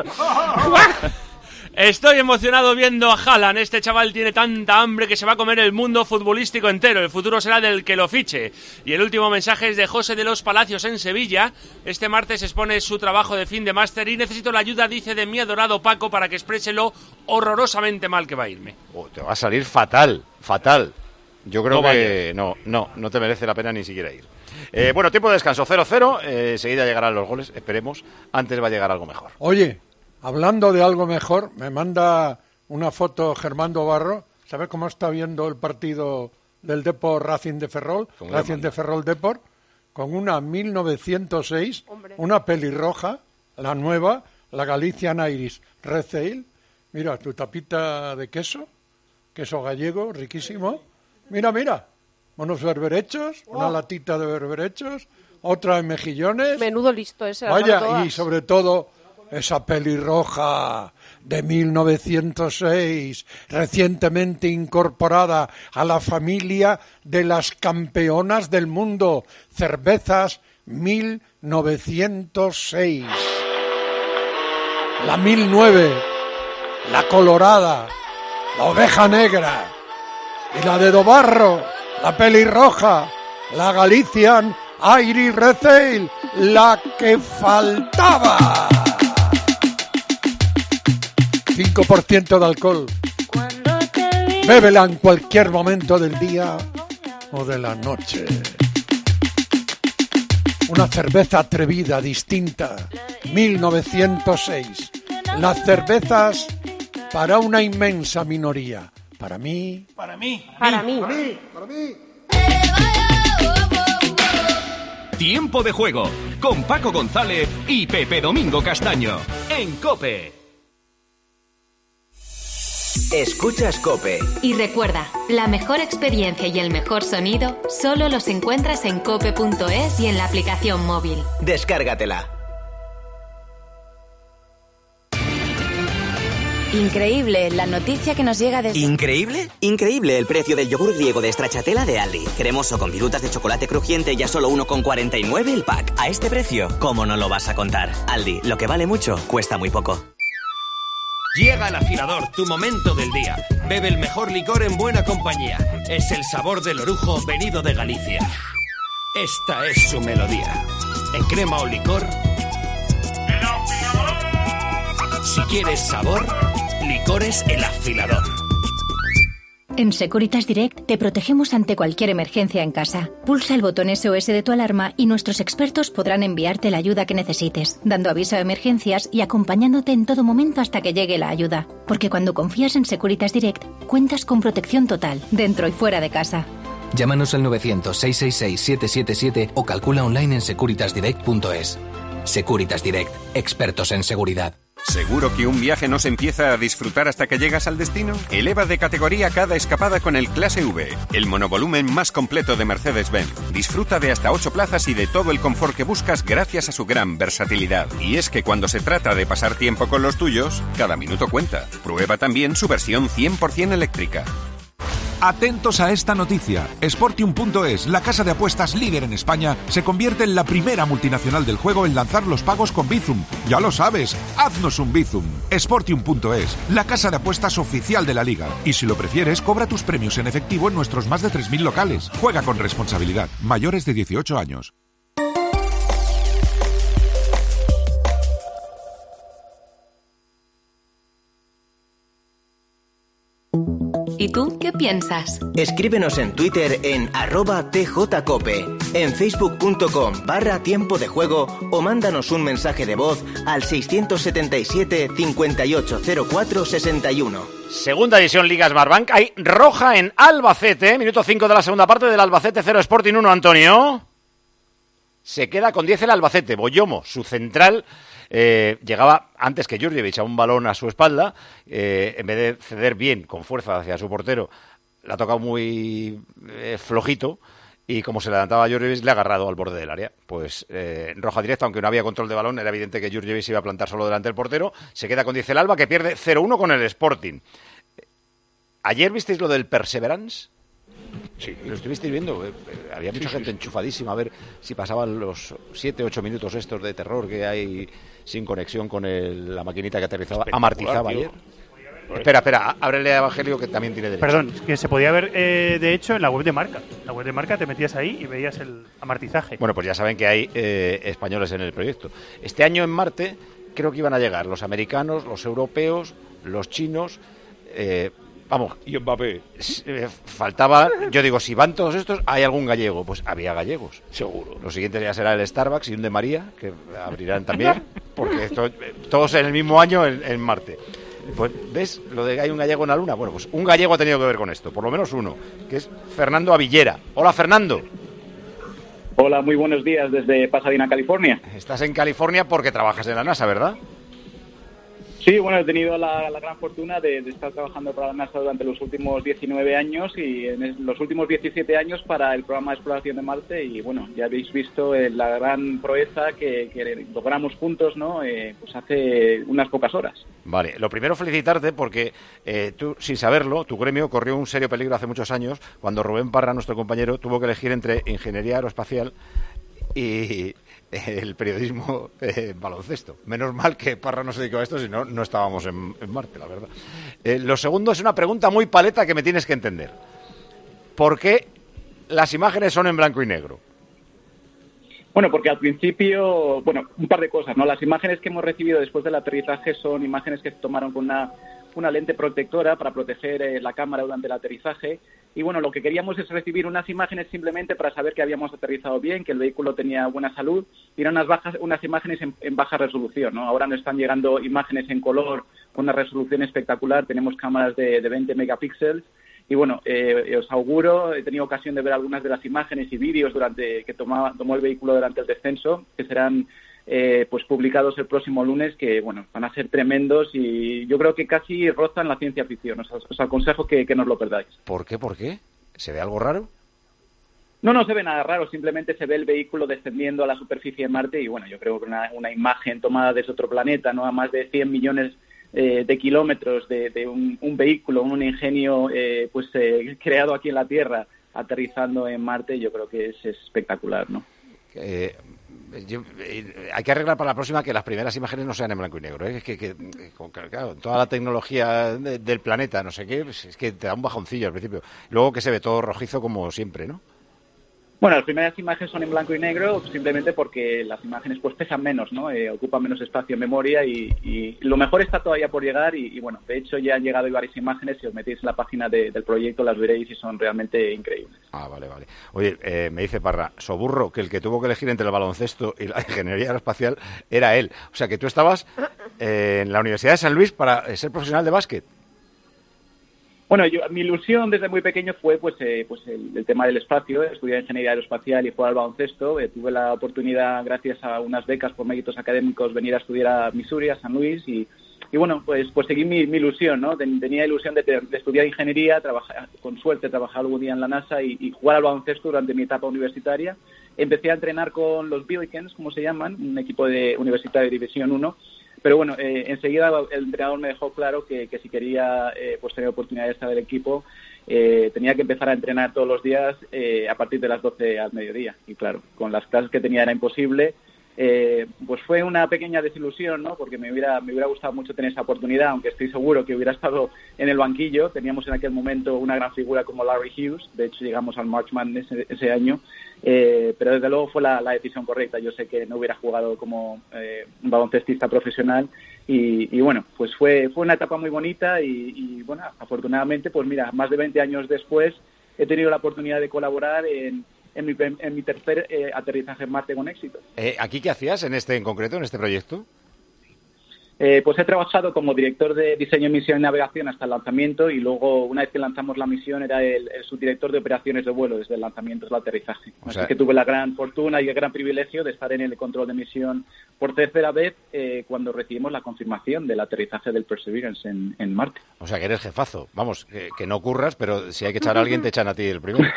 Estoy emocionado viendo a Haaland. Este chaval tiene tanta hambre que se va a comer el mundo futbolístico entero. El futuro será del que lo fiche. Y el último mensaje es de José de los Palacios en Sevilla. Este martes expone su trabajo de fin de máster y necesito la ayuda, dice, de mi adorado Paco para que exprese lo horrorosamente mal que va a irme. Te va a salir fatal. Yo creo que no te merece la pena ni siquiera ir. Bueno, tiempo de descanso, 0-0. Enseguida llegarán los goles, esperemos. Antes va a llegar algo mejor. Oye, hablando de algo mejor, me manda una foto Germando Barro. ¿Sabes cómo está viendo el partido del Depor Racing de Ferrol? Racing de Ferrol Depor, con una 1906, una pelirroja, la nueva, la Galician Iris Red Sail. Mira, tu tapita de queso gallego, riquísimo. Mira, unos berberechos, una latita de berberechos, otra en mejillones. Menudo listo ese. Vaya, y sobre todo esa pelirroja de 1906, recientemente incorporada a la familia de las campeonas del mundo, cervezas 1906. La 1009, la colorada, la oveja negra y la de Dobarro, la pelirroja, la Galician Irish Red Sail, la que faltaba. 5% de alcohol. Bébela en cualquier momento del día o de la noche. Una cerveza atrevida, distinta, 1906. Las cervezas para una inmensa minoría. Para mí. Tiempo de juego con Paco González y Pepe Domingo Castaño en COPE. Escuchas COPE. Y recuerda, la mejor experiencia y el mejor sonido solo los encuentras en cope.es y en la aplicación móvil. Descárgatela. Increíble la noticia que nos llega desde... ¿Increíble? Increíble el precio del yogur griego de stracciatella de Aldi. Cremoso con virutas de chocolate crujiente y a solo 1,49 el pack. A este precio, ¿cómo no lo vas a contar? Aldi, lo que vale mucho, cuesta muy poco. Llega el afilador, tu momento del día. Bebe el mejor licor en buena compañía. Es el sabor del orujo venido de Galicia. Esta es su melodía. En crema o licor. Si quieres sabor, Licores El Afilador. En Securitas Direct te protegemos ante cualquier emergencia en casa. Pulsa el botón SOS de tu alarma y nuestros expertos podrán enviarte la ayuda que necesites, dando aviso a emergencias y acompañándote en todo momento hasta que llegue la ayuda. Porque cuando confías en Securitas Direct, cuentas con protección total, dentro y fuera de casa. Llámanos al 900-666-777 o calcula online en securitasdirect.es. Securitas Direct, expertos en seguridad. ¿Seguro que un viaje no se empieza a disfrutar hasta que llegas al destino? Eleva de categoría cada escapada con el Clase V, el monovolumen más completo de Mercedes-Benz. Disfruta de hasta 8 plazas y de todo el confort que buscas gracias a su gran versatilidad. Y es que cuando se trata de pasar tiempo con los tuyos, cada minuto cuenta. Prueba también su versión 100% eléctrica. Atentos a esta noticia. Sportium.es, la casa de apuestas líder en España, se convierte en la primera multinacional del juego en lanzar los pagos con Bizum. Ya lo sabes, haznos un Bizum. Sportium.es, la casa de apuestas oficial de la liga. Y si lo prefieres, cobra tus premios en efectivo en nuestros más de 3.000 locales. Juega con responsabilidad. Mayores de 18 años. ¿Y tú qué piensas? Escríbenos en Twitter en @tjcope, en facebook.com/tiempo de juego o mándanos un mensaje de voz al 677 5804 61. Segunda división Liga Smartbank. Hay roja en Albacete. Minuto 5 de la segunda parte del Albacete 0 Sporting 1, Antonio. Se queda con 10 el Albacete. Boyomo, su central, llegaba antes que Jurjevic a un balón a su espalda. En vez de ceder bien, con fuerza hacia su portero, le ha tocado muy flojito. Y como se levantaba Jurjevic, le ha agarrado al borde del área. Pues roja directa, aunque no había control de balón, era evidente que Jurjevic se iba a plantar solo delante del portero. Se queda con 10 el Alba, que pierde 0-1 con el Sporting. ¿Ayer visteis lo del Perseverance? Sí. ¿Lo estuvisteis viendo? Había mucha gente enchufadísima a ver si pasaban los 7-8 minutos estos de terror que hay sin conexión con la maquinita que aterrizaba, amortizaba ayer. Espera, ábrele a Evangelio que también tiene derecho. Perdón, que se podía ver, de hecho, en la web de Marca. En la web de Marca te metías ahí y veías el amortizaje. Bueno, pues ya saben que hay españoles en el proyecto. Este año en Marte creo que iban a llegar los americanos, los europeos, los chinos... vamos, y Mbappé. Faltaba, yo digo, si van todos estos, ¿hay algún gallego? Pues había gallegos. Seguro. Lo siguiente ya será el Starbucks y un de María, que abrirán también, porque todos en el mismo año en Marte. Pues, ¿ves? Lo de que hay un gallego en la Luna. Bueno, pues un gallego ha tenido que ver con esto, por lo menos uno, que es Fernando Avillera. Hola, Fernando. Hola, muy buenos días desde Pasadena, California. Estás en California porque trabajas en la NASA, ¿verdad? Sí, bueno, he tenido la gran fortuna de estar trabajando para la NASA durante los últimos 19 años y en los últimos 17 años para el programa de exploración de Marte y bueno, ya habéis visto la gran proeza que logramos juntos, ¿no? Pues hace unas pocas horas. Vale, lo primero felicitarte porque tú, sin saberlo, tu gremio corrió un serio peligro hace muchos años cuando Rubén Parra, nuestro compañero, tuvo que elegir entre ingeniería aeroespacial y el periodismo baloncesto. Menos mal que Parra no se dedicó a esto, si no, no estábamos en Marte, la verdad. Lo segundo es una pregunta muy paleta que me tienes que entender. ¿Por qué las imágenes son en blanco y negro? Bueno, porque al principio, bueno, un par de cosas, ¿no? Las imágenes que hemos recibido después del aterrizaje son imágenes que se tomaron con una lente protectora para proteger la cámara durante el aterrizaje. Y bueno, lo que queríamos es recibir unas imágenes simplemente para saber que habíamos aterrizado bien, que el vehículo tenía buena salud, y eran unas imágenes en baja resolución, ¿no? Ahora nos están llegando imágenes en color con una resolución espectacular, tenemos cámaras de 20 megapíxeles, y bueno, os auguro, he tenido ocasión de ver algunas de las imágenes y vídeos que tomó el vehículo durante el descenso, que serán pues publicados el próximo lunes, que bueno, van a ser tremendos y yo creo que casi rozan la ciencia ficción. Os aconsejo que no os lo perdáis. ¿Por qué? ¿Por qué? ¿Se ve algo raro? No se ve nada raro, simplemente se ve el vehículo descendiendo a la superficie de Marte y bueno, yo creo que una imagen tomada desde otro planeta, ¿no? A más de 100 millones de kilómetros de un vehículo, un ingenio creado aquí en la Tierra, aterrizando en Marte, yo creo que es espectacular, ¿no? Hay que arreglar para la próxima que las primeras imágenes no sean en blanco y negro, ¿eh? Es que claro, toda la tecnología del planeta, no sé qué, es que te da un bajoncillo al principio. Luego que se ve todo rojizo como siempre, ¿no? Bueno, las primeras imágenes son en blanco y negro simplemente porque las imágenes pues pesan menos, ¿no? Ocupan menos espacio en memoria y lo mejor está todavía por llegar y bueno, de hecho ya han llegado varias imágenes, si os metéis en la página del proyecto las veréis y son realmente increíbles. Ah, vale. Oye, me dice Parra, Soburro, que el que tuvo que elegir entre el baloncesto y la ingeniería aeroespacial era él. O sea, que tú estabas en la Universidad de San Luis para ser profesional de básquet. Bueno, mi ilusión desde muy pequeño fue el tema del espacio, estudiar ingeniería aeroespacial y jugar al baloncesto. Tuve la oportunidad, gracias a unas becas por méritos académicos, venir a estudiar a Missouri, a San Luis y bueno, pues seguí mi ilusión, ¿no? Tenía ilusión de estudiar ingeniería, trabajar, con suerte trabajar algún día en la NASA y jugar al baloncesto durante mi etapa universitaria. Empecé a entrenar con los Billikens, como se llaman, un equipo universitario de División 1. Pero bueno, enseguida el entrenador me dejó claro que si quería tener oportunidad de estar del equipo, tenía que empezar a entrenar todos los días a partir de las 12 al mediodía. Y claro, con las clases que tenía era imposible. pues fue una pequeña desilusión, ¿no? Porque me hubiera gustado mucho tener esa oportunidad, aunque estoy seguro que hubiera estado en el banquillo. Teníamos en aquel momento una gran figura como Larry Hughes, de hecho llegamos al March Madness ese año, pero desde luego fue la decisión correcta. Yo sé que no hubiera jugado como un baloncestista profesional y bueno, pues fue una etapa muy bonita y bueno, afortunadamente, pues mira, más de 20 años después he tenido la oportunidad de colaborar en mi tercer aterrizaje en Marte con éxito. ¿Aquí qué hacías en concreto, en este proyecto? Pues he trabajado como director de diseño, misión y navegación hasta el lanzamiento y luego, una vez que lanzamos la misión, era el subdirector de operaciones de vuelo desde el lanzamiento hasta el aterrizaje. Así que tuve la gran fortuna y el gran privilegio de estar en el control de misión por tercera vez cuando recibimos la confirmación del aterrizaje del Perseverance en Marte. O sea, que eres jefazo. Vamos, que no curras, pero si hay que echar a alguien, te echan a ti el primero.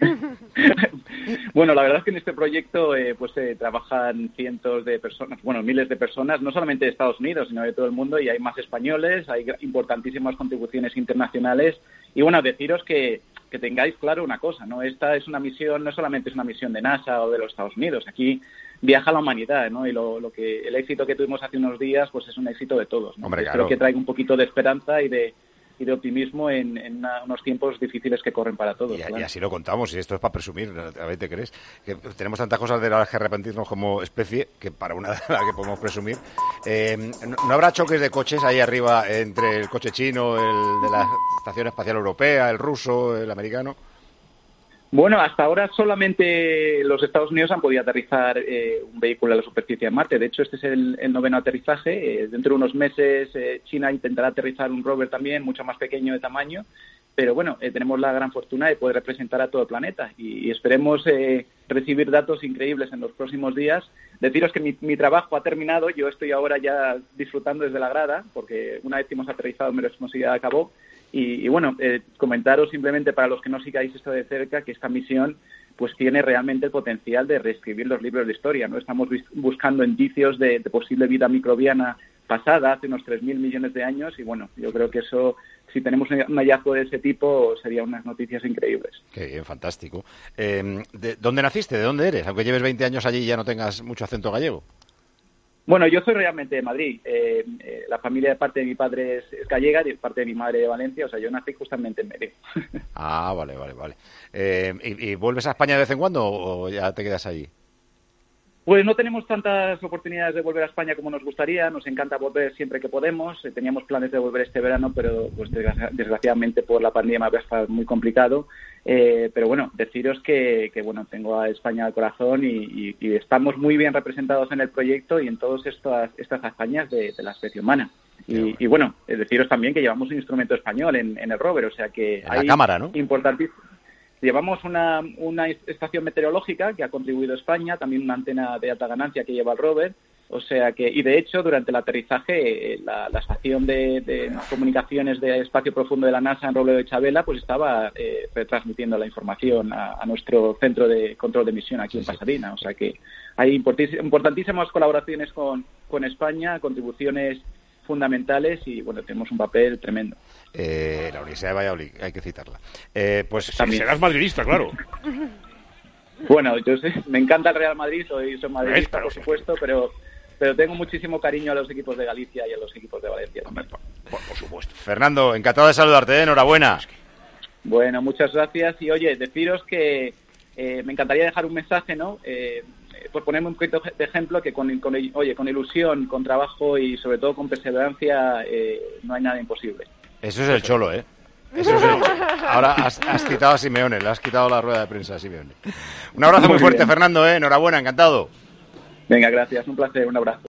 Bueno, la verdad es que en este proyecto trabajan cientos de personas, bueno, miles de personas, no solamente de Estados Unidos, sino de todo el mundo, y hay más españoles, hay importantísimas contribuciones internacionales. Y bueno, deciros que tengáis claro una cosa, ¿no? Esta es una misión, no solamente es una misión de NASA o de los Estados Unidos, aquí viaja la humanidad, ¿no? Y el éxito que tuvimos hace unos días, pues es un éxito de todos, ¿no? Hombre, Espero que traiga un poquito de esperanza y de optimismo en unos tiempos difíciles que corren para todos. Y así lo contamos, y esto es para presumir, a ver, ¿te crees? Que tenemos tantas cosas de las que arrepentirnos como especie, que para una de las que podemos presumir. ¿No habrá choques de coches ahí arriba entre el coche chino, el de la Estación Espacial Europea, el ruso, el americano? Bueno, hasta ahora solamente los Estados Unidos han podido aterrizar un vehículo a la superficie de Marte. De hecho, este es el 9º aterrizaje. Dentro de unos meses China intentará aterrizar un rover también, mucho más pequeño de tamaño. Pero bueno, tenemos la gran fortuna de poder representar a todo el planeta y esperemos recibir datos increíbles en los próximos días. Deciros que mi trabajo ha terminado. Yo estoy ahora ya disfrutando desde la grada, porque una vez que hemos aterrizado mi responsabilidad acabó. Y bueno, comentaros simplemente para los que no sigáis esto de cerca que esta misión pues tiene realmente el potencial de reescribir los libros de historia, ¿no? Estamos buscando indicios de posible vida microbiana pasada hace unos 3.000 millones de años y bueno, yo creo que eso, si tenemos un hallazgo de ese tipo, serían unas noticias increíbles. Qué bien, fantástico. ¿De dónde naciste? ¿De dónde eres? Aunque lleves 20 años allí y ya no tengas mucho acento gallego. Bueno, yo soy realmente de Madrid. La familia de parte de mi padre es gallega y de parte de mi madre de Valencia. O sea, yo nací justamente en medio. Ah, vale. ¿Y vuelves a España de vez en cuando o ya te quedas allí? Pues no tenemos tantas oportunidades de volver a España como nos gustaría. Nos encanta volver siempre que podemos. Teníamos planes de volver este verano, pero pues desgraciadamente por la pandemia va a estar muy complicado. Pero bueno, deciros que bueno, tengo a España al corazón y estamos muy bien representados en el proyecto y en todas estas hazañas de la especie humana. Y bueno, deciros también que llevamos un instrumento español en el rover, o sea que en la cámara, ¿no? Importantísimo. Llevamos una estación meteorológica que ha contribuido España, también una antena de alta ganancia que lleva el rover, o sea que, y de hecho durante el aterrizaje la estación de comunicaciones de espacio profundo de la NASA en Robledo de Chabela pues estaba retransmitiendo la información a nuestro centro de control de misión aquí en Pasadena, o sea que hay importantísimas colaboraciones con España, contribuciones fundamentales y bueno, tenemos un papel tremendo. La Universidad de Valladolid, hay que citarla. Pues también serás madridista, claro. Bueno, yo sé, me encanta el Real Madrid, soy madridista, por supuesto, pero tengo muchísimo cariño a los equipos de Galicia y a los equipos de Valencia. Por supuesto. Fernando, encantado de saludarte, enhorabuena. Bueno, muchas gracias y oye, deciros que me encantaría dejar un mensaje, ¿no? Por ponerme un poquito de ejemplo, que con ilusión, con trabajo y sobre todo con perseverancia no hay nada imposible. Eso es el cholo, ¿eh? Eso es el cholo. Ahora has quitado a Simeone, le has quitado la rueda de prensa a Simeone. Un abrazo muy fuerte, bien. Fernando, ¿eh? Enhorabuena, encantado. Venga, gracias, un placer, un abrazo.